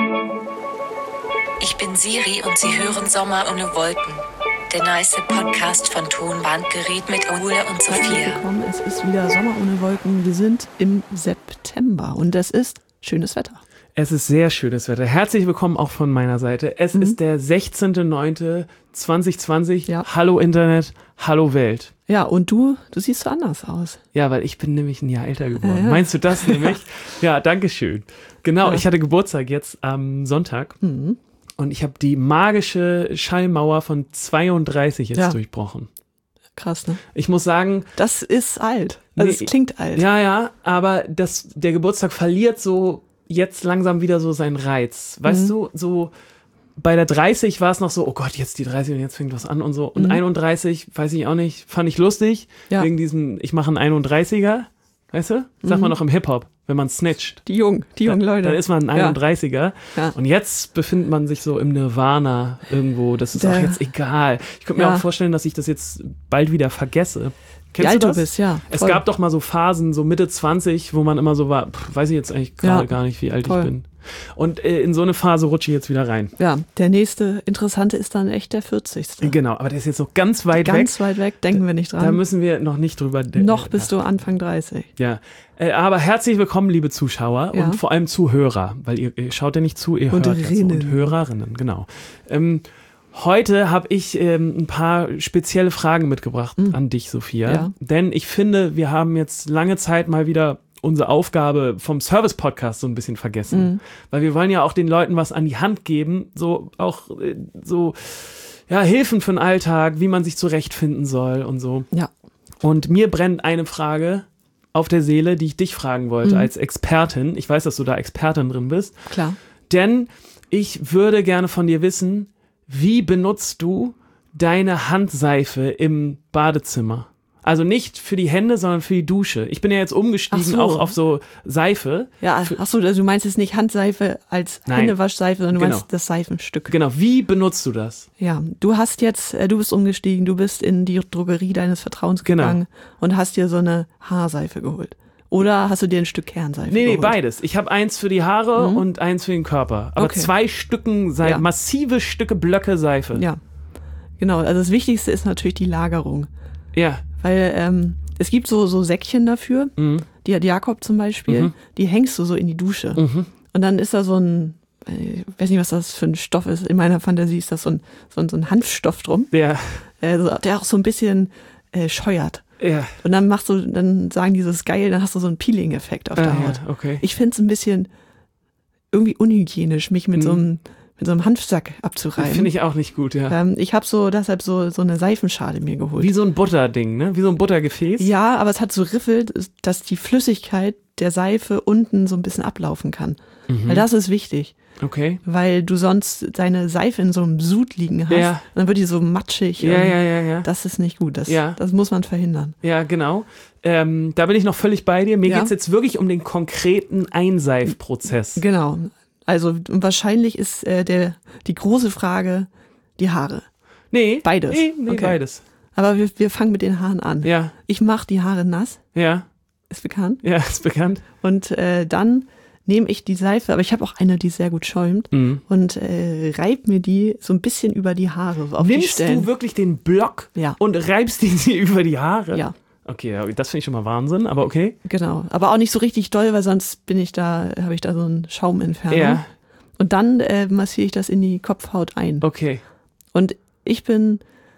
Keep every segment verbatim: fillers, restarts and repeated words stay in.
Ich bin Siri und Sie hören Sommer ohne Wolken. Der nice Podcast von Tonbandgerät mit Ole und Sophia. Willkommen, es ist wieder Sommer ohne Wolken. Wir sind im September und es ist schönes Wetter. Es ist sehr schönes Wetter. Herzlich willkommen auch von meiner Seite. Es mhm. ist der sechzehnter neunter zweitausendzwanzig. Ja. Hallo Internet, hallo Welt. Ja, und du, du siehst so anders aus. Ja, weil ich bin nämlich ein Jahr älter geworden. Ja, ja. Meinst du das nämlich? Ja, danke schön. Genau, ja. Ich hatte Geburtstag jetzt am Sonntag. Mhm. Und ich habe die magische Schallmauer von zweiunddreißig jetzt ja. durchbrochen. Krass, ne? Ich muss sagen... Das ist alt. Also nee, es klingt alt. Ja, ja, aber das, der Geburtstag verliert so jetzt langsam wieder so seinen Reiz. Weißt mhm. du, so bei der dreißig war es noch so, oh Gott, jetzt die dreißig und jetzt fängt was an und so. Und mhm. einunddreißig, weiß ich auch nicht, fand ich lustig. Ja. Wegen diesem, ich mache einen einunddreißiger, weißt du? Sag mhm. mal noch im Hip-Hop. Wenn man snitcht. Die jungen, die jungen Leute. Dann ist man ein einunddreißiger. Ja. Ja. Und jetzt befindet man sich so im Nirvana irgendwo. Das ist Der, auch jetzt egal. Ich könnte mir ja. auch vorstellen, dass ich das jetzt bald wieder vergesse. Kennst Wie alt du das? Du bist, ja. Es gab doch mal so Phasen, so Mitte zwanzig, wo man immer so war, pff, weiß ich jetzt eigentlich gerade ja. gar nicht, wie alt Voll. ich bin. Und äh, in so eine Phase rutsche ich jetzt wieder rein. Ja, der nächste Interessante ist dann echt der vierzigste. Genau, aber der ist jetzt noch ganz weit ganz weg. Ganz weit weg, denken wir nicht dran. Da müssen wir noch nicht drüber denken. Noch bist du Anfang dreißig. Ja, äh, aber herzlich willkommen, liebe Zuschauer ja. und vor allem Zuhörer, weil ihr, ihr schaut ja nicht zu, ihr und hört das. Und Hörerinnen, genau. Ähm, Heute habe ich ähm, ein paar spezielle Fragen mitgebracht mhm. an dich, Sophia. Ja. Denn ich finde, wir haben jetzt lange Zeit mal wieder unsere Aufgabe vom Service-Podcast so ein bisschen vergessen. Mhm. Weil wir wollen ja auch den Leuten was an die Hand geben, so auch äh, so ja, Hilfen für den Alltag, wie man sich zurechtfinden soll und so. Ja. Und mir brennt eine Frage auf der Seele, die ich dich fragen wollte mhm. als Expertin. Ich weiß, dass du da Expertin drin bist. Klar. Denn ich würde gerne von dir wissen, wie benutzt du deine Handseife im Badezimmer? Also nicht für die Hände, sondern für die Dusche. Ich bin ja jetzt umgestiegen so. auch auf so Seife. Ja, ach so, also du meinst jetzt nicht Handseife als Nein. Händewaschseife, sondern du genau. meinst das Seifenstück. Genau, wie benutzt du das? Ja, du hast jetzt, du bist umgestiegen, du bist in die Drogerie deines Vertrauens gegangen genau. und hast dir so eine Haarseife geholt. Oder hast du dir ein Stück Kernseife Nee, nee, geholt? beides. Ich habe eins für die Haare mhm. und eins für den Körper. Aber okay. zwei Stücken Seife, ja. massive Stücke, Blöcke Seife. Ja, genau. Also das Wichtigste ist natürlich die Lagerung. Ja. Weil ähm, es gibt so, so Säckchen dafür, mhm. die hat Jakob zum Beispiel, mhm. die hängst du so in die Dusche. Mhm. Und dann ist da so ein, ich weiß nicht, was das für ein Stoff ist. In meiner Fantasie ist das so ein, so ein, so ein Hanfstoff drum. Ja. Äh, der auch so ein bisschen äh, scheuert. Ja. Und dann machst du, dann sagen die, das ist geil, dann hast du so einen Peeling-Effekt auf der ah, Haut. Ja, okay. Ich finde es ein bisschen irgendwie unhygienisch, mich mit mhm. so einem mit so einem Hanfsack abzureiben. Finde ich auch nicht gut, ja. Ähm, ich habe so deshalb so so eine Seifenschale mir geholt. Wie so ein Butterding, ne? Wie so ein Buttergefäß. Ja, aber es hat so Riffel, dass die Flüssigkeit der Seife unten so ein bisschen ablaufen kann. Mhm. Weil das ist wichtig. Okay. Weil du sonst deine Seife in so einem Sud liegen hast. Ja. Und dann wird die so matschig. Ja, ja, ja, ja. Das ist nicht gut. Das, ja. das muss man verhindern. Ja, genau. Ähm, da bin ich noch völlig bei dir. Mir ja. geht's jetzt wirklich um den konkreten Einseifprozess. Genau. Also wahrscheinlich ist äh, der die große Frage die Haare. Nee. Beides. Nee, nee okay. beides. Aber wir, wir fangen mit den Haaren an. Ja. Ich mache die Haare nass. Ja. Ist bekannt. Ja, ist bekannt. Und äh, dann nehme ich die Seife, aber ich habe auch eine, die sehr gut schäumt, mhm. und äh, reib mir die so ein bisschen über die Haare. Auf Nimmst die Stellen. du wirklich den Block ja. und reibst ihn dir über die Haare? Ja. Okay, das finde ich schon mal Wahnsinn, aber okay. Genau, aber auch nicht so richtig doll, weil sonst bin ich da, habe ich da so einen Schaumentferner. Ja. Und dann äh, massiere ich das in die Kopfhaut ein. Okay. Und ich bin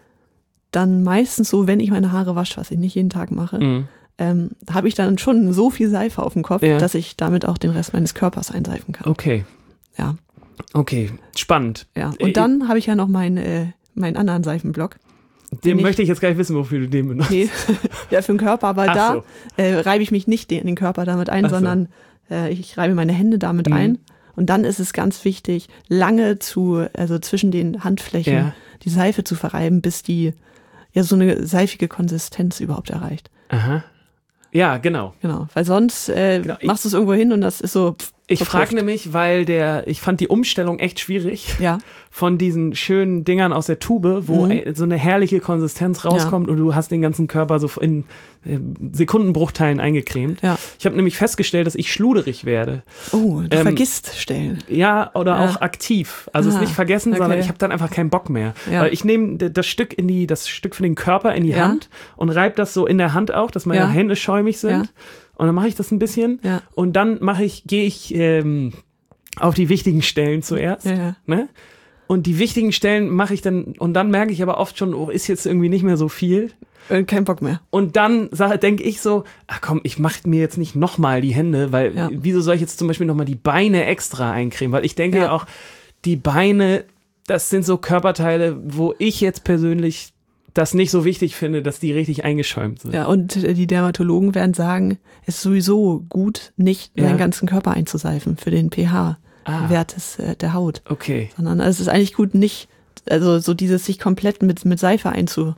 dann meistens so, wenn ich meine Haare wasche, was ich nicht jeden Tag mache, mhm. ähm, habe ich dann schon so viel Seife auf dem Kopf, ja. dass ich damit auch den Rest meines Körpers einseifen kann. Okay. Ja. Okay, spannend. Ja. Und dann habe ich ja noch meinen, äh, meinen anderen Seifenblock. Den möchte ich jetzt gar nicht wissen, wofür du den benutzt. Nee, ja, für den Körper, aber Ach da so. äh, reibe ich mich nicht in den Körper damit ein, Ach sondern so. äh, ich reibe meine Hände damit mhm. ein. Und dann ist es ganz wichtig, lange zu, also zwischen den Handflächen ja. die Seife zu verreiben, bis die ja so eine seifige Konsistenz überhaupt erreicht. Aha. Ja, genau. Genau, weil sonst äh, genau. machst du es irgendwo hin und das ist so... Pff, Ich frage nämlich, weil der, ich fand die Umstellung echt schwierig. Ja. Von diesen schönen Dingern aus der Tube, wo Mhm. so eine herrliche Konsistenz rauskommt Ja. und du hast den ganzen Körper so in äh, Sekundenbruchteilen eingecremt. Ja. Ich habe nämlich festgestellt, dass ich schluderig werde. Oh, du Ähm, vergisst Stellen. Ja, oder Ja. auch aktiv. Also es Ah, nicht vergessen, okay. sondern ich habe dann einfach keinen Bock mehr. Ja. Weil ich nehme d- das Stück in die, das Stück für den Körper in die Ja. Hand und reibe das so in der Hand auf, dass meine Ja. Hände schäumig sind. Ja. Und dann mache ich das ein bisschen. Ja. Und dann mache ich, gehe ich ähm, auf die wichtigen Stellen zuerst. Ja, ja. Ne? Und die wichtigen Stellen mache ich dann, und dann merke ich aber oft schon, oh, ist jetzt irgendwie nicht mehr so viel. Äh, Kein Bock mehr. Und dann denke ich so, ach komm, ich mache mir jetzt nicht nochmal die Hände, weil Ja. wieso soll ich jetzt zum Beispiel nochmal die Beine extra eincremen? Weil ich denke Ja. ja auch, die Beine, das sind so Körperteile, wo ich jetzt persönlich das nicht so wichtig finde, dass die richtig eingeschäumt sind. Ja, und äh, die Dermatologen werden sagen, es ist sowieso gut, nicht Ja. seinen ganzen Körper einzuseifen für den pH-Wert des, äh, der Haut. Okay. Sondern es ist eigentlich gut, nicht, also so dieses sich komplett mit, mit Seife einzureiben,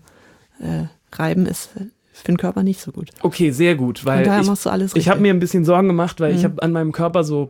ist für den Körper nicht so gut. Okay, sehr gut, Von weil daher ich, machst du alles ich habe richtig. mir ein bisschen Sorgen gemacht, weil ich Mhm. habe an meinem Körper so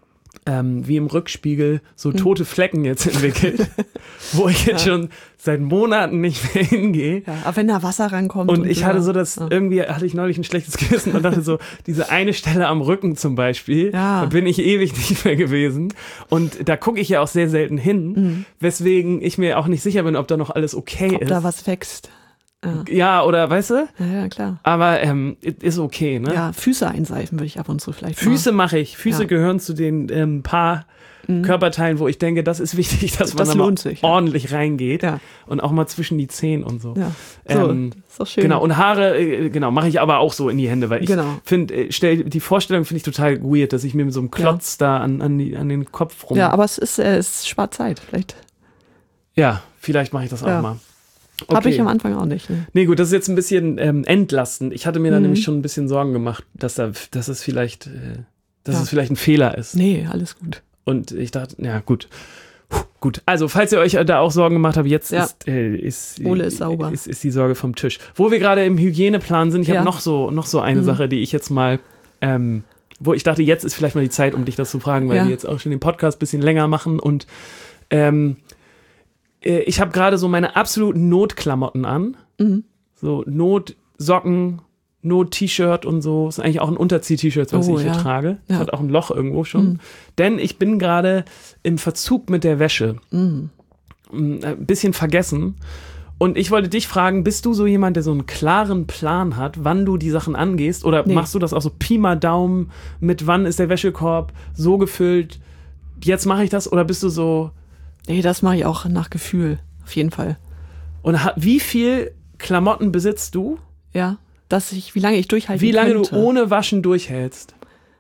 ähm, wie im Rückspiegel so Mhm. tote Flecken jetzt entwickelt, wo ich jetzt Ja. schon seit Monaten nicht mehr hingehe. Ja, aber wenn da Wasser rankommt. Und ich hatte so das, ja. irgendwie hatte ich neulich ein schlechtes Gewissen und dachte so, diese eine Stelle am Rücken zum Beispiel, Ja. da bin ich ewig nicht mehr gewesen. Und da gucke ich ja auch sehr selten hin, Mhm. weswegen ich mir auch nicht sicher bin, ob da noch alles okay Ob ist. da was wächst. Ja, Ja, oder weißt du? ja, ja klar. Aber ähm, ist okay, ne? Ja, Füße einseifen würde ich ab und zu vielleicht Füße mache ich. Füße Ja. gehören zu den ähm, paar Mhm. Körperteilen, wo ich denke, das ist wichtig, dass man Das da mal lohnt sich, ja. ordentlich reingeht. Ja. Und auch mal zwischen die Zehen und so. Ja, so, Ähm, ist doch schön. Genau, und Haare, äh, genau, mache ich aber auch so in die Hände, weil ich Genau. finde, äh, stell, die Vorstellung finde ich total weird, dass ich mir mit so einem Klotz da an, an, die, an den Kopf rum. Ja, aber es ist, äh, es spart Zeit. Vielleicht Ja, vielleicht mache ich das Ja. auch mal. habe ich am Anfang auch nicht. Ne? Nee, gut, das ist jetzt ein bisschen ähm, entlastend. Ich hatte mir da Mhm. nämlich schon ein bisschen Sorgen gemacht, dass da, dass es vielleicht, äh, dass Ja. es vielleicht ein Fehler ist. Nee, alles gut. Und ich dachte, ja, gut. Puh, gut. Also, falls ihr euch da auch Sorgen gemacht habt, jetzt Ja. ist, äh, ist, Ole ist sauber. Ist, ist die Sorge vom Tisch. Wo wir gerade im Hygieneplan sind, ich Ja. habe noch so, noch so eine Mhm. Sache, die ich jetzt mal, ähm, wo ich dachte, jetzt ist vielleicht mal die Zeit, um dich das zu fragen, weil Ja. wir jetzt auch schon den Podcast ein bisschen länger machen und ähm, äh, ich habe gerade so meine absoluten Notklamotten an. Mhm. So Notsocken, Not-T-Shirt und so. Ist eigentlich auch ein Unterzieh-T-Shirt, was Oh, ich hier ja. trage. Ja. Hat auch ein Loch irgendwo schon. Mhm. Denn ich bin gerade im Verzug mit der Wäsche. Mhm. Ein bisschen vergessen. Und ich wollte dich fragen, bist du so jemand, der so einen klaren Plan hat, wann du die Sachen angehst? Oder Nee. machst du das auch so Pi mal Daumen mit, wann ist der Wäschekorb so gefüllt? Jetzt mache ich das? Oder bist du so... Nee, das mache ich auch nach Gefühl. Auf jeden Fall. Und ha- wie viel Klamotten besitzt du? Ja. Dass ich, wie lange ich durchhalten Wie lange könnte. du ohne Waschen durchhältst?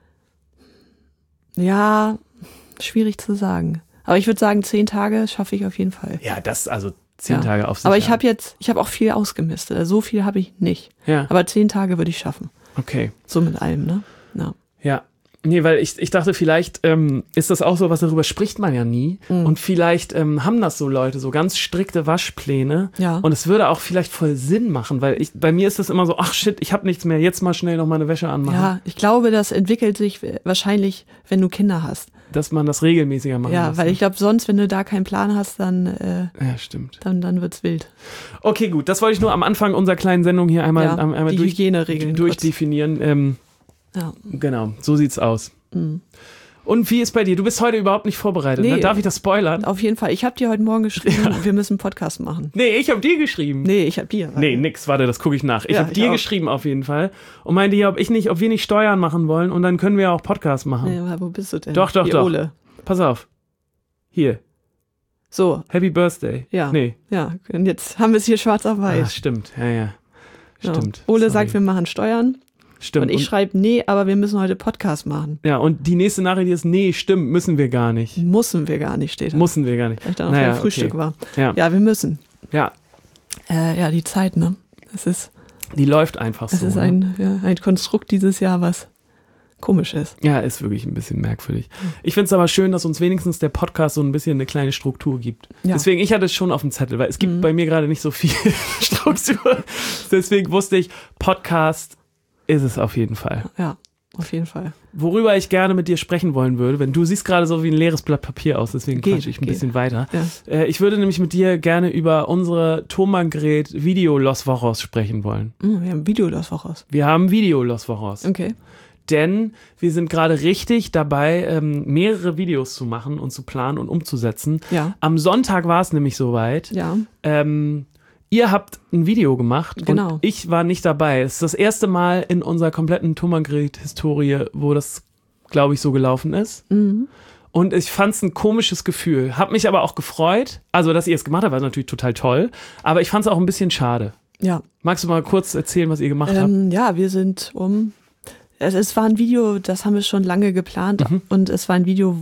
Ja, schwierig zu sagen. Aber ich würde sagen, zehn Tage schaffe ich auf jeden Fall. Ja, das also zehn Ja. Tage auf sich. Aber ich habe jetzt, ich habe auch viel ausgemistet. Also so viel habe ich nicht. Ja, Aber zehn Tage würde ich schaffen. okay. So mit allem, ne? Ja. Ja. Nee, weil ich, ich dachte, vielleicht ähm, ist das auch so was, darüber spricht man ja nie. Mhm. Und vielleicht ähm, haben das so Leute, so ganz strikte Waschpläne. Ja. Und es würde auch vielleicht voll Sinn machen, weil ich, bei mir ist das immer so, ach shit, ich habe nichts mehr, jetzt mal schnell noch meine Wäsche anmachen. Ja, ich glaube, das entwickelt sich wahrscheinlich, wenn du Kinder hast. Dass man das regelmäßiger machen Ja, muss. weil ich glaube, sonst, wenn du da keinen Plan hast, dann, äh, Ja, stimmt. dann, dann wird's wild. Okay, gut, das wollte ich nur am Anfang unserer kleinen Sendung hier einmal, Ja, einmal die durch, Hygieneregeln durchdefinieren. Ähm, Ja. genau, so sieht's aus. Mhm. Und wie ist bei dir? Du bist heute überhaupt nicht vorbereitet. Nee. Ne? Darf ich das spoilern? Auf jeden Fall. Ich habe dir heute Morgen geschrieben, wir müssen einen Podcast machen. Nee, ich habe dir geschrieben. Nee, ich habe dir. Nee, nix, warte, das gucke ich nach. Ich Ja, habe ich dir auch. geschrieben auf jeden Fall und meinte hier, ob ich nicht, ob wir nicht Steuern machen wollen und dann können wir auch Podcast machen. Nee, aber wo bist du denn? Doch, doch, Die doch. Ole. Pass auf. Hier, So, Happy Birthday. ja. Nee. Ja, und jetzt haben wir es hier schwarz auf Ah, weiß. stimmt, ja, ja. Ja. Stimmt. Ole Sorry. sagt, wir machen Steuern. Stimmt. Und ich schreibe, nee, aber wir müssen heute Podcast machen. ja, und die nächste Nachricht ist, nee, stimmt, müssen wir gar nicht. Müssen wir gar nicht, steht da. Müssen wir gar nicht. Weil ich da noch Naja, beim Frühstück okay. war. Ja. Ja, wir müssen. Ja, Äh, ja, die Zeit, ne? Es ist, die läuft einfach es so. ist ne? ein, ja, ein Konstrukt dieses Jahr, was komisch ist. Ja, ist wirklich ein bisschen merkwürdig. Ich finde es aber schön, dass uns wenigstens der Podcast so ein bisschen eine kleine Struktur gibt. Ja. Deswegen, ich hatte es schon auf dem Zettel, weil es gibt Mhm. bei mir gerade nicht so viel Struktur. Deswegen wusste ich, Podcast ist es auf jeden Fall. Ja, auf jeden Fall. Worüber ich gerne mit dir sprechen wollen würde, wenn du siehst gerade so wie ein leeres Blatt Papier aus, deswegen quatsche ich ein geht. bisschen weiter. Ja. Äh, ich würde nämlich mit dir gerne über unsere Tonbandgerät Video Los Vorros sprechen wollen. Mm, wir haben Video Los Vorros. Wir haben Video Los Vorros. Okay. Denn wir sind gerade richtig dabei, ähm, mehrere Videos zu machen und zu planen und umzusetzen. Ja. Am Sonntag war es nämlich soweit. Ja. Ähm, Ihr habt ein Video gemacht genau. und ich war nicht dabei. Es ist das erste Mal in unserer kompletten Tonbandgerät-Historie, wo das, glaube ich, so gelaufen ist. Mhm. Und ich fand es ein komisches Gefühl. Hab mich aber auch gefreut. Also, dass ihr es gemacht habt, war natürlich total toll. Aber ich fand es auch ein bisschen schade. Ja. Magst du mal kurz erzählen, was ihr gemacht ähm, habt? Ja, wir sind um... Es, es war ein Video, das haben wir schon lange geplant. Mhm. Und es war ein Video,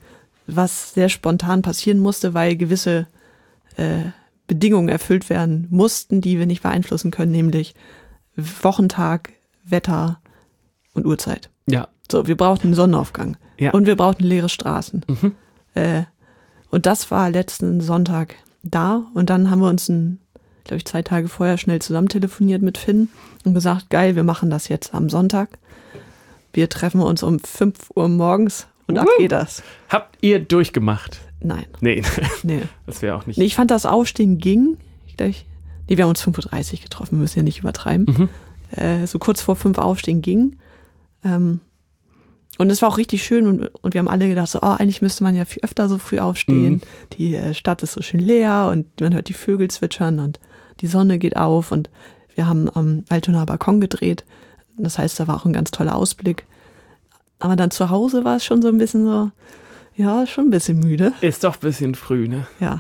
was sehr spontan passieren musste, weil gewisse... Äh, Bedingungen erfüllt werden mussten, die wir nicht beeinflussen können, nämlich Wochentag, Wetter und Uhrzeit. Ja. So, wir brauchten einen Sonnenaufgang. Ja. Und wir brauchten leere Straßen. Mhm. Äh, und das war letzten Sonntag da. Und dann haben wir uns, ein, glaube ich, zwei Tage vorher schnell zusammen telefoniert mit Finn und gesagt, geil, wir machen das jetzt am Sonntag. Wir treffen uns um fünf Uhr morgens und ab geht das. Habt ihr durchgemacht? Nein. Nee, nee. Das wäre auch nicht. Nee, ich fand das Aufstehen ging. Ich glaub, ich, nee, wir haben uns fünf Uhr dreißig getroffen, wir müssen ja nicht übertreiben. Mhm. Äh, so kurz vor fünf Aufstehen ging. Ähm, und es war auch richtig schön und, und wir haben alle gedacht, so, oh, eigentlich müsste man ja viel öfter so früh aufstehen. Mhm. Die äh, Stadt ist so schön leer und man hört die Vögel zwitschern und die Sonne geht auf und wir haben am Altonaer Balkon gedreht. Das heißt, da war auch ein ganz toller Ausblick. Aber dann zu Hause war es schon so ein bisschen so, ja, schon ein bisschen müde. Ist doch ein bisschen früh, ne? Ja.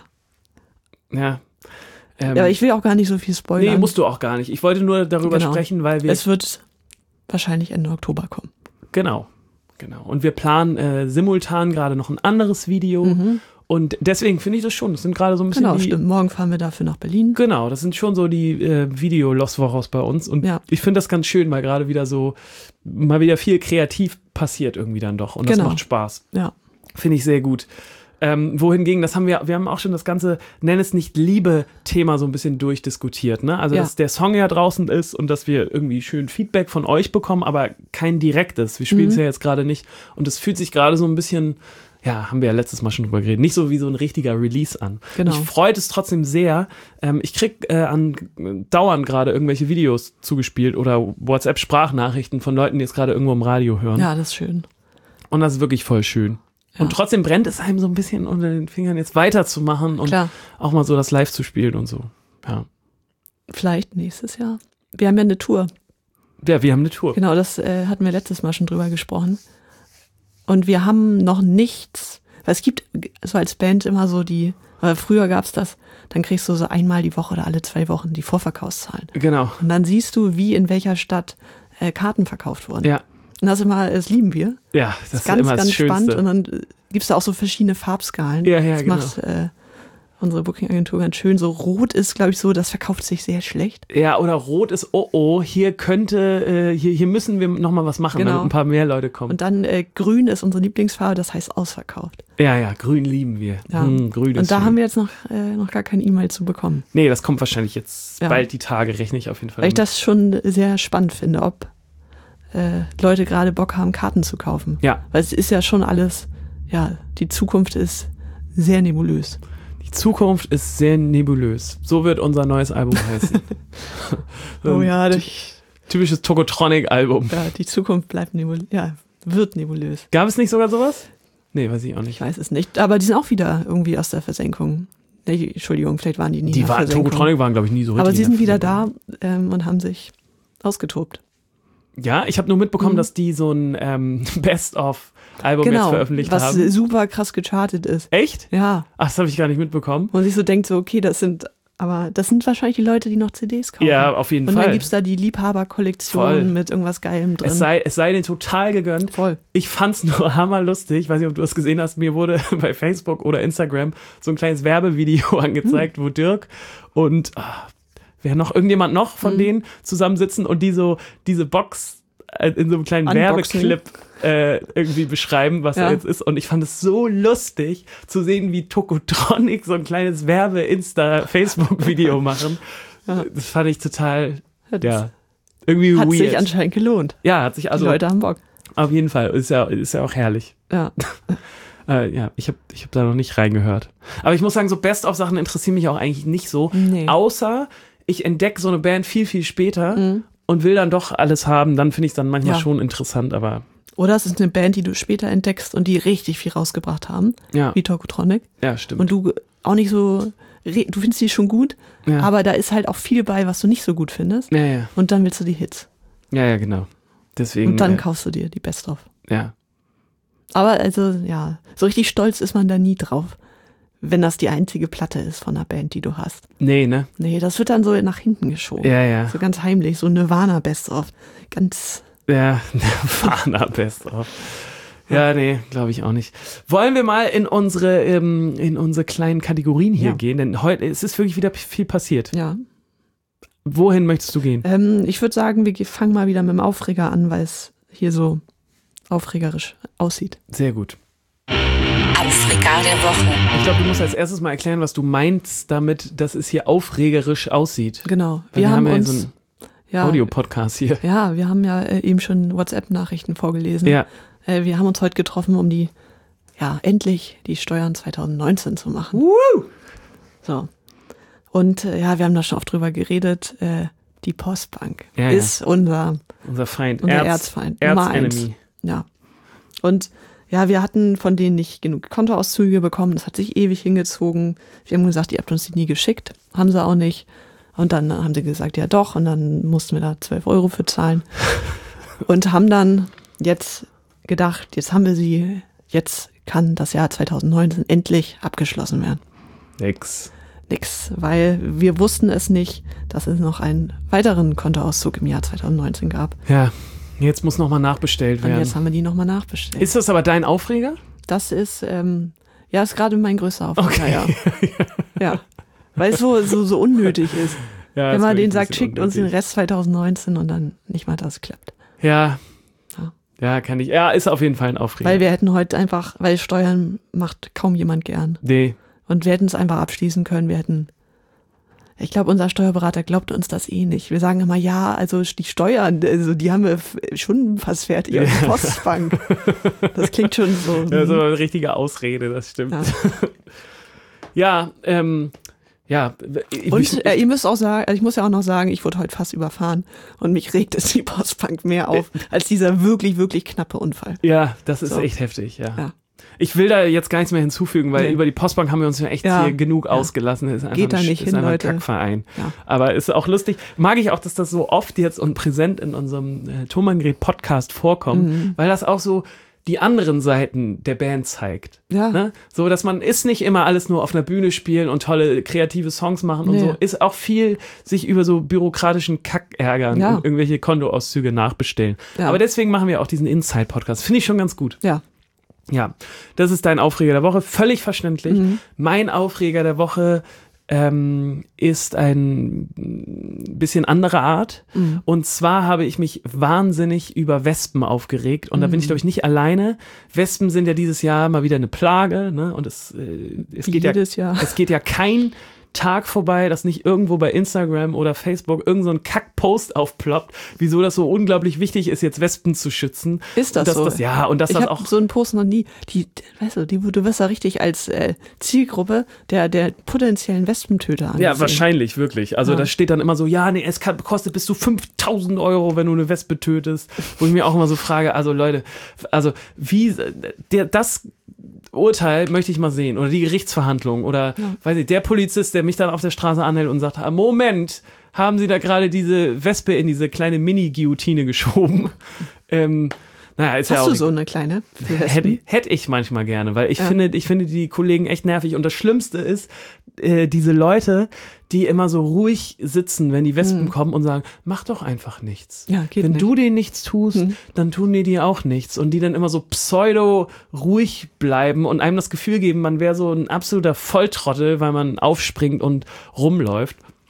Ja. Ähm, ja, aber ich will auch gar nicht so viel spoilern. Nee, musst du auch gar nicht. Ich wollte nur darüber genau. sprechen, weil wir... Es wird wahrscheinlich Ende Oktober kommen. Genau, genau. Und wir planen äh, simultan gerade noch ein anderes Video. Mhm. Und deswegen finde ich das schon. Das sind gerade so ein bisschen Genau, die, stimmt. Morgen fahren wir dafür nach Berlin. Genau, das sind schon so die äh, Video-Los Vorros bei uns. Und ja. ich finde das ganz schön, weil gerade wieder so, mal wieder viel kreativ passiert irgendwie dann doch. Und das genau. macht Spaß. Ja. Finde ich sehr gut. Ähm, wohingegen, das haben wir, wir haben auch schon das ganze, nenn es nicht Liebe-Thema so ein bisschen durchdiskutiert, ne? Also, ja. dass der Song ja draußen ist und dass wir irgendwie schön Feedback von euch bekommen, aber kein direktes. Wir spielen es mhm. ja jetzt gerade nicht. Und es fühlt sich gerade so ein bisschen, ja, haben wir ja letztes Mal schon drüber geredet, nicht so wie so ein richtiger Release an. Genau. Mich freut es trotzdem sehr. Ähm, ich krieg äh, an dauernd gerade irgendwelche Videos zugespielt oder WhatsApp-Sprachnachrichten von Leuten, die jetzt gerade irgendwo im Radio hören. Ja, das ist schön. Und das ist wirklich voll schön. Ja. Und trotzdem brennt es einem so ein bisschen unter den Fingern, jetzt weiterzumachen und Klar. auch mal so das Live zu spielen und so. Ja. Vielleicht nächstes Jahr. Wir haben ja eine Tour. Ja, wir haben eine Tour. Genau, das äh, hatten wir letztes Mal schon drüber gesprochen. Und wir haben noch nichts, weil es gibt so als Band immer so die, weil früher gab es das, dann kriegst du so einmal die Woche oder alle zwei Wochen die Vorverkaufszahlen. Genau. Und dann siehst du, wie in welcher Stadt äh, Karten verkauft wurden. Ja. Und das immer, das lieben wir. Ja, das, das ist ganz, immer das ganz Schönste. spannend. Und dann gibt es da auch so verschiedene Farbskalen. Ja, ja, das genau. macht äh, unsere Booking-Agentur ganz schön. So rot ist, glaube ich, so, das verkauft sich sehr schlecht. Ja, oder rot ist, oh oh, hier könnte, äh, hier, hier müssen wir nochmal was machen, genau. damit ein paar mehr Leute kommen. Und dann äh, grün ist unsere Lieblingsfarbe, das heißt ausverkauft. Ja, ja, grün lieben wir. Ja. Hm, grün Und ist da schön. haben wir jetzt noch, äh, noch gar keine E-Mail zu bekommen. Nee, das kommt wahrscheinlich jetzt ja. bald die Tage, rechne ich auf jeden Fall. Weil ich das schon sehr spannend finde, ob äh, Leute gerade Bock haben, Karten zu kaufen. Ja. Weil es ist ja schon alles, ja, die Zukunft ist sehr nebulös. Die Zukunft ist sehr nebulös. So wird unser neues Album heißen. Oh ja, das, typisches Tokotronic-Album. Ja, die Zukunft bleibt nebulös, ja, wird nebulös. Gab es nicht sogar sowas? Nee, weiß ich auch nicht. Ich weiß es nicht, aber die sind auch wieder irgendwie aus der Versenkung. Nee, Entschuldigung, vielleicht waren die nie die in der war, Versenkung. Tokotronic waren, glaube ich, nie so richtig. Aber sie sind wieder da ähm, und haben sich ausgetobt. Ja, ich habe nur mitbekommen, mhm. dass die so ein ähm, Best-of-Album genau, jetzt veröffentlicht was haben. Was super krass gechartet ist. Echt? Ja. Ach, das habe ich gar nicht mitbekommen. Und sich so denkt, so okay, das sind, aber das sind wahrscheinlich die Leute, die noch C Ds kaufen. Ja, auf jeden und Fall. Und dann gibt's da die Liebhaberkollektion Voll. mit irgendwas Geilem drin. Es sei, es sei denen total gegönnt. Voll. Ich fand's nur hammerlustig. Ich weiß nicht, ob du das gesehen hast. Mir wurde bei Facebook oder Instagram so ein kleines Werbevideo angezeigt, hm. wo Dirk und ah, wer noch, irgendjemand noch von hm. denen zusammensitzen und die so diese Box in so einem kleinen Unboxing. Werbeclip äh, irgendwie beschreiben, was ja. er jetzt ist. Und ich fand es so lustig zu sehen, wie Tokotronic so ein kleines Werbe-Insta-Facebook-Video machen. Ja. Das fand ich total, das ja, irgendwie hat weird. Hat sich anscheinend gelohnt. Ja, hat sich also. Die Leute haben Bock. Auf jeden Fall, ist ja, ist ja auch herrlich. Ja. Äh, ja, ich habe ich hab da noch nicht reingehört. Aber ich muss sagen, so Best-of-Sachen interessieren mich auch eigentlich nicht so. Nee. Außer ich entdecke so eine Band viel, viel später Mhm. und will dann doch alles haben. Dann finde ich es dann manchmal Ja. schon interessant, aber Oder es ist eine Band, die du später entdeckst und die richtig viel rausgebracht haben, ja, wie Tokotronic. ja, stimmt. Und du auch nicht so, re- du findest die schon gut, ja. aber da ist halt auch viel bei, was du nicht so gut findest. ja, ja, Und dann willst du die Hits. ja, ja, genau. Deswegen, Und dann äh, kaufst du dir die Best-of. ja. Aber also, ja, so richtig stolz ist man da nie drauf, wenn das die einzige Platte ist von einer Band, die du hast. Nee, ne? Nee, das wird dann so nach hinten geschoben. Ja, ja. So ganz heimlich, so Nirvana Best-of. Ganz, Ja, Nirvana Best-of. Ja, nee, glaube ich auch nicht. Wollen wir mal in unsere, ähm, in unsere kleinen Kategorien hier Ja. gehen? Denn heute, es ist wirklich wieder viel passiert. ja. Wohin möchtest du gehen? Ähm, ich würde sagen, wir fangen mal wieder mit dem Aufreger an, weil es hier so aufregerisch aussieht. Sehr gut. Aufreger der Woche. Ich glaube, du musst als erstes mal erklären, was du meinst damit, dass es hier aufregerisch aussieht. Genau. Weil Wir, haben ja uns, so einen ja, Audio-Podcast hier. ja, wir haben ja äh, eben schon WhatsApp-Nachrichten vorgelesen. Ja, Äh, wir haben uns heute getroffen, um die, ja, endlich die Steuern zwanzig neunzehn zu machen. Woo! So. Und äh, ja, wir haben da schon oft drüber geredet. Äh, die Postbank Ja, ja. ist unser, unser Feind. unser Erz, Erzfeind. Nummer eins. Erzenemy. Ja. Und ja, wir hatten von denen nicht genug Kontoauszüge bekommen. Das hat sich ewig hingezogen. Wir haben gesagt, ihr habt uns die nie geschickt. Haben sie auch nicht. Und dann haben sie gesagt, ja doch. Und dann mussten wir da zwölf Euro für zahlen. Und haben dann jetzt gedacht, jetzt haben wir sie, jetzt kann das Jahr zwanzig neunzehn endlich abgeschlossen werden. Nix. Nix, weil wir wussten es nicht, dass es noch einen weiteren Kontoauszug im Jahr zwanzig neunzehn gab. Ja, jetzt muss nochmal nachbestellt Und werden. jetzt haben wir die nochmal nachbestellt. Ist das aber dein Aufreger? Das ist, ähm, ja, ist gerade mein größter Aufreger, Okay. ja. Ja, weil es so, so, so unnötig ist. Ja, Wenn ist man wirklich denen ein sagt, bisschen schickt uns den unnötig. Rest zwanzig neunzehn und dann nicht mal das klappt. Ja. Ja. Ja, kann ich. Ja, ist auf jeden Fall ein Aufreger. Weil wir hätten heute einfach, weil Steuern macht kaum jemand gern. Nee. Und wir hätten es einfach abschließen können. Wir hätten, ich glaube, unser Steuerberater glaubt uns das eh nicht. Wir sagen immer, ja, also die Steuern, also die haben wir f- schon fast fertig. Ja. Die Postbank. Das klingt schon so. Das ist aber eine richtige Ausrede, das stimmt. Ja. Ja, ähm, ja. Ich, Und äh, ihr müsst auch sagen, also ich muss ja auch noch sagen, ich wurde heute fast überfahren und mich regt es die Postbank mehr auf als dieser wirklich, wirklich knappe Unfall. ja, das ist So. echt heftig, ja. Ja. Ich will da jetzt gar nichts mehr hinzufügen, weil Nee. über die Postbank haben wir uns ja echt Ja. hier genug Ja. ausgelassen. Das ist einfach Geht da ein, nicht ist hin, einfach ein Leute. Kackverein. Ja. Aber ist auch lustig. Mag ich auch, dass das so oft jetzt und präsent in unserem äh, Thomann-Gerät-Podcast vorkommt, Mhm. weil das auch so die anderen Seiten der Band zeigt. Ja. Ne? So, dass man ist nicht immer alles nur auf einer Bühne spielen und tolle kreative Songs machen und Nee. so, ist auch viel sich über so bürokratischen Kack ärgern Ja. und irgendwelche Kontoauszüge nachbestellen. Ja. Aber deswegen machen wir auch diesen Inside-Podcast. Finde ich schon ganz gut. Ja. Ja, das ist dein Aufreger der Woche. Völlig verständlich. Mhm. Mein Aufreger der Woche ähm, ist ein bisschen anderer Art. Mhm. Und zwar habe ich mich wahnsinnig über Wespen aufgeregt. Und da bin ich, glaube ich, nicht alleine. Wespen sind ja dieses Jahr mal wieder eine Plage. Ne? Und es, äh, es, Wie geht ja, jedes Jahr. es geht ja kein Tag vorbei, dass nicht irgendwo bei Instagram oder Facebook irgend so ein Kack-Post aufploppt, wieso das so unglaublich wichtig ist, jetzt Wespen zu schützen. Ist das dass so? Das, ja, und dass Ich das habe auch so einen Post noch nie, die, weißt du, die, du wirst ja richtig als äh, Zielgruppe der, der potenziellen Wespentöter angesehen. Ja, wahrscheinlich, wirklich. Also Ja. da steht dann immer so, ja, nee, es kann, kostet bis zu fünftausend Euro, wenn du eine Wespe tötest. Wo ich mir auch immer so frage, also Leute, also wie, der, das Urteil möchte ich mal sehen. Oder die Gerichtsverhandlung. Oder, Ja. weiß ich, der Polizist, der mich dann auf der Straße anhält und sagt, ah, Moment, haben Sie da gerade diese Wespe in diese kleine Mini-Guillotine geschoben? ähm, naja, ist ja Hast auch du so eine kleine? für Wespen? Hätte, hätte ich manchmal gerne, weil ich Ja. finde, ich finde die Kollegen echt nervig. Und das Schlimmste ist, äh, diese Leute, die immer so ruhig sitzen, wenn die Wespen Hm. kommen und sagen, mach doch einfach nichts. Ja, geht wenn nicht. du denen nichts tust, Hm. dann tun die dir auch nichts. Und die dann immer so pseudo ruhig bleiben und einem das Gefühl geben, man wäre so ein absoluter Volltrottel, weil man aufspringt und rumläuft.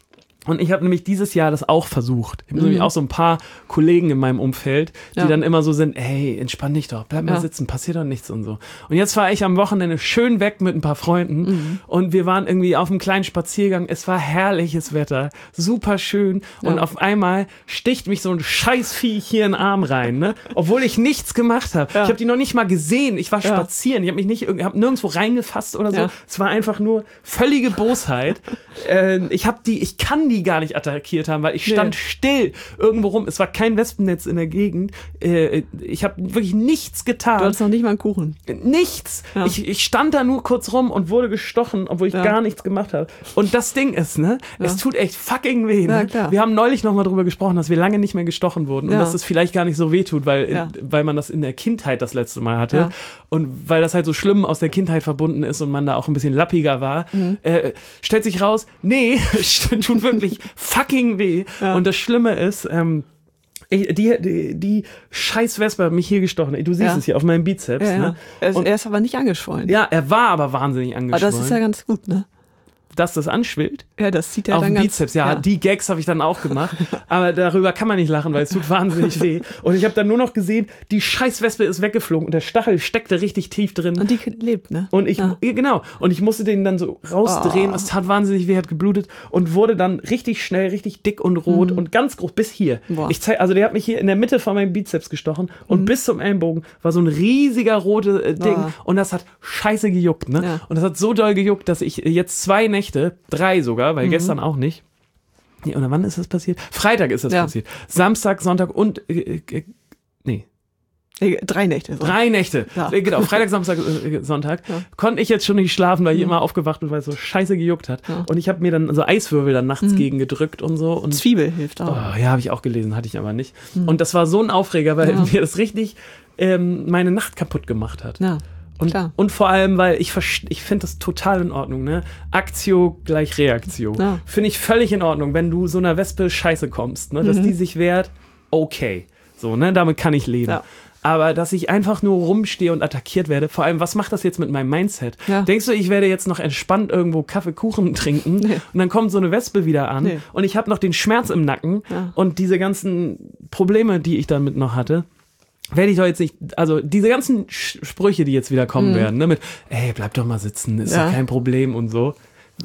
Und ich habe nämlich dieses Jahr das auch versucht. Ich habe Mhm. nämlich auch so ein paar Kollegen in meinem Umfeld, die Ja. dann immer so sind, ey, entspann dich doch, bleib mal Ja. sitzen, passiert doch nichts und so. Und jetzt war ich am Wochenende schön weg mit ein paar Freunden Mhm. und wir waren irgendwie auf einem kleinen Spaziergang. Es war herrliches Wetter, super schön. Und Ja. auf einmal sticht mich so ein Scheißviech hier in den Arm rein, ne? Obwohl ich nichts gemacht habe. Ja. Ich habe die noch nicht mal gesehen. Ich war Ja. spazieren. Ich habe mich nicht, irg- hab nirgendwo reingefasst oder so. Ja. Es war einfach nur völlige Bosheit. äh, ich habe die, ich kann die gar nicht attackiert haben, weil ich stand Nee. still irgendwo rum. Es war kein Wespennetz in der Gegend. Äh, ich habe wirklich nichts getan. Du hattest noch nicht mal einen Kuchen. Nichts. Ja. Ich, ich stand da nur kurz rum und wurde gestochen, obwohl ich Ja. gar nichts gemacht habe. Und das Ding ist, ne, Ja. es tut echt fucking weh. Ja, Ne? klar. Wir haben neulich nochmal drüber gesprochen, dass wir lange nicht mehr gestochen wurden und Ja. dass es vielleicht gar nicht so weh tut, weil, Ja. weil man das in der Kindheit das letzte Mal hatte. Ja. Und weil das halt so schlimm aus der Kindheit verbunden ist und man da auch ein bisschen lappiger war, Mhm. äh, stellt sich raus, nee, es tut wirklich fucking weh. Ja. Und das Schlimme ist, ähm, ich, die, die, die scheiß Wespe hat mich hier gestochen. Du siehst Ja. es hier auf meinem Bizeps. Ja, ja. Ne? Er, Und- er ist aber nicht angeschwollen. Ja, er war aber wahnsinnig aber angeschwollen. das ist ja ganz gut, ne? Dass das anschwillt. Ja, das sieht ja Auf dann dem ganz... Bizeps, ja, die Gags habe ich dann auch gemacht. Aber darüber kann man nicht lachen, weil es tut wahnsinnig weh. Und ich habe dann nur noch gesehen, die Scheißwespe ist weggeflogen und der Stachel steckte richtig tief drin. Und die lebt, ne? Und ich, Ja. ja, genau, und ich musste den dann so rausdrehen, Oh. es tat wahnsinnig weh, hat geblutet und wurde dann richtig schnell, richtig dick und rot und ganz groß bis hier. Boah. Ich zeig, also der hat mich hier in der Mitte von meinem Bizeps gestochen und bis zum Ellenbogen war so ein riesiger rote äh, Ding Oh. und das hat scheiße gejuckt, ne? Ja. Und das hat so doll gejuckt, dass ich jetzt zwei Nächte, drei sogar, weil gestern auch nicht. Nee, oder wann ist das passiert? Freitag ist das Ja. passiert. Samstag, Sonntag und äh, äh, nee, Äh, Drei Nächte. So. Drei Nächte. Ja. Äh, Genau, Freitag, Samstag, äh, Sonntag. Ja. Konnte ich jetzt schon nicht schlafen, weil ich immer aufgewacht bin, weil es so scheiße gejuckt hat. Ja. Und ich habe mir dann so Eiswürfel dann nachts gegen gedrückt und so. Und Zwiebel hilft auch. oh, ja, habe ich auch gelesen, hatte ich aber nicht. Und das war so ein Aufreger, weil Ja. mir das richtig ähm, meine Nacht kaputt gemacht hat. Ja, Und, klar. und vor allem, weil ich, verst- ich finde das total in Ordnung, ne? Aktio gleich Reaktio. Ja. Finde ich völlig in Ordnung, wenn du so einer Wespe scheiße kommst, ne? Dass Mhm. die sich wehrt, okay. So, ne? Damit kann ich leben. Ja. Aber dass ich einfach nur rumstehe und attackiert werde, vor allem, was macht das jetzt mit meinem Mindset? Ja. Denkst du, ich werde jetzt noch entspannt irgendwo Kaffee, Kuchen trinken Nee. und dann kommt so eine Wespe wieder an Nee. und ich habe noch den Schmerz im Nacken Ja. und diese ganzen Probleme, die ich damit noch hatte, werde ich doch jetzt nicht, also diese ganzen Sch- Sprüche, die jetzt wieder kommen werden, ne, mit, ey, bleib doch mal sitzen, ist Ja. doch kein Problem und so.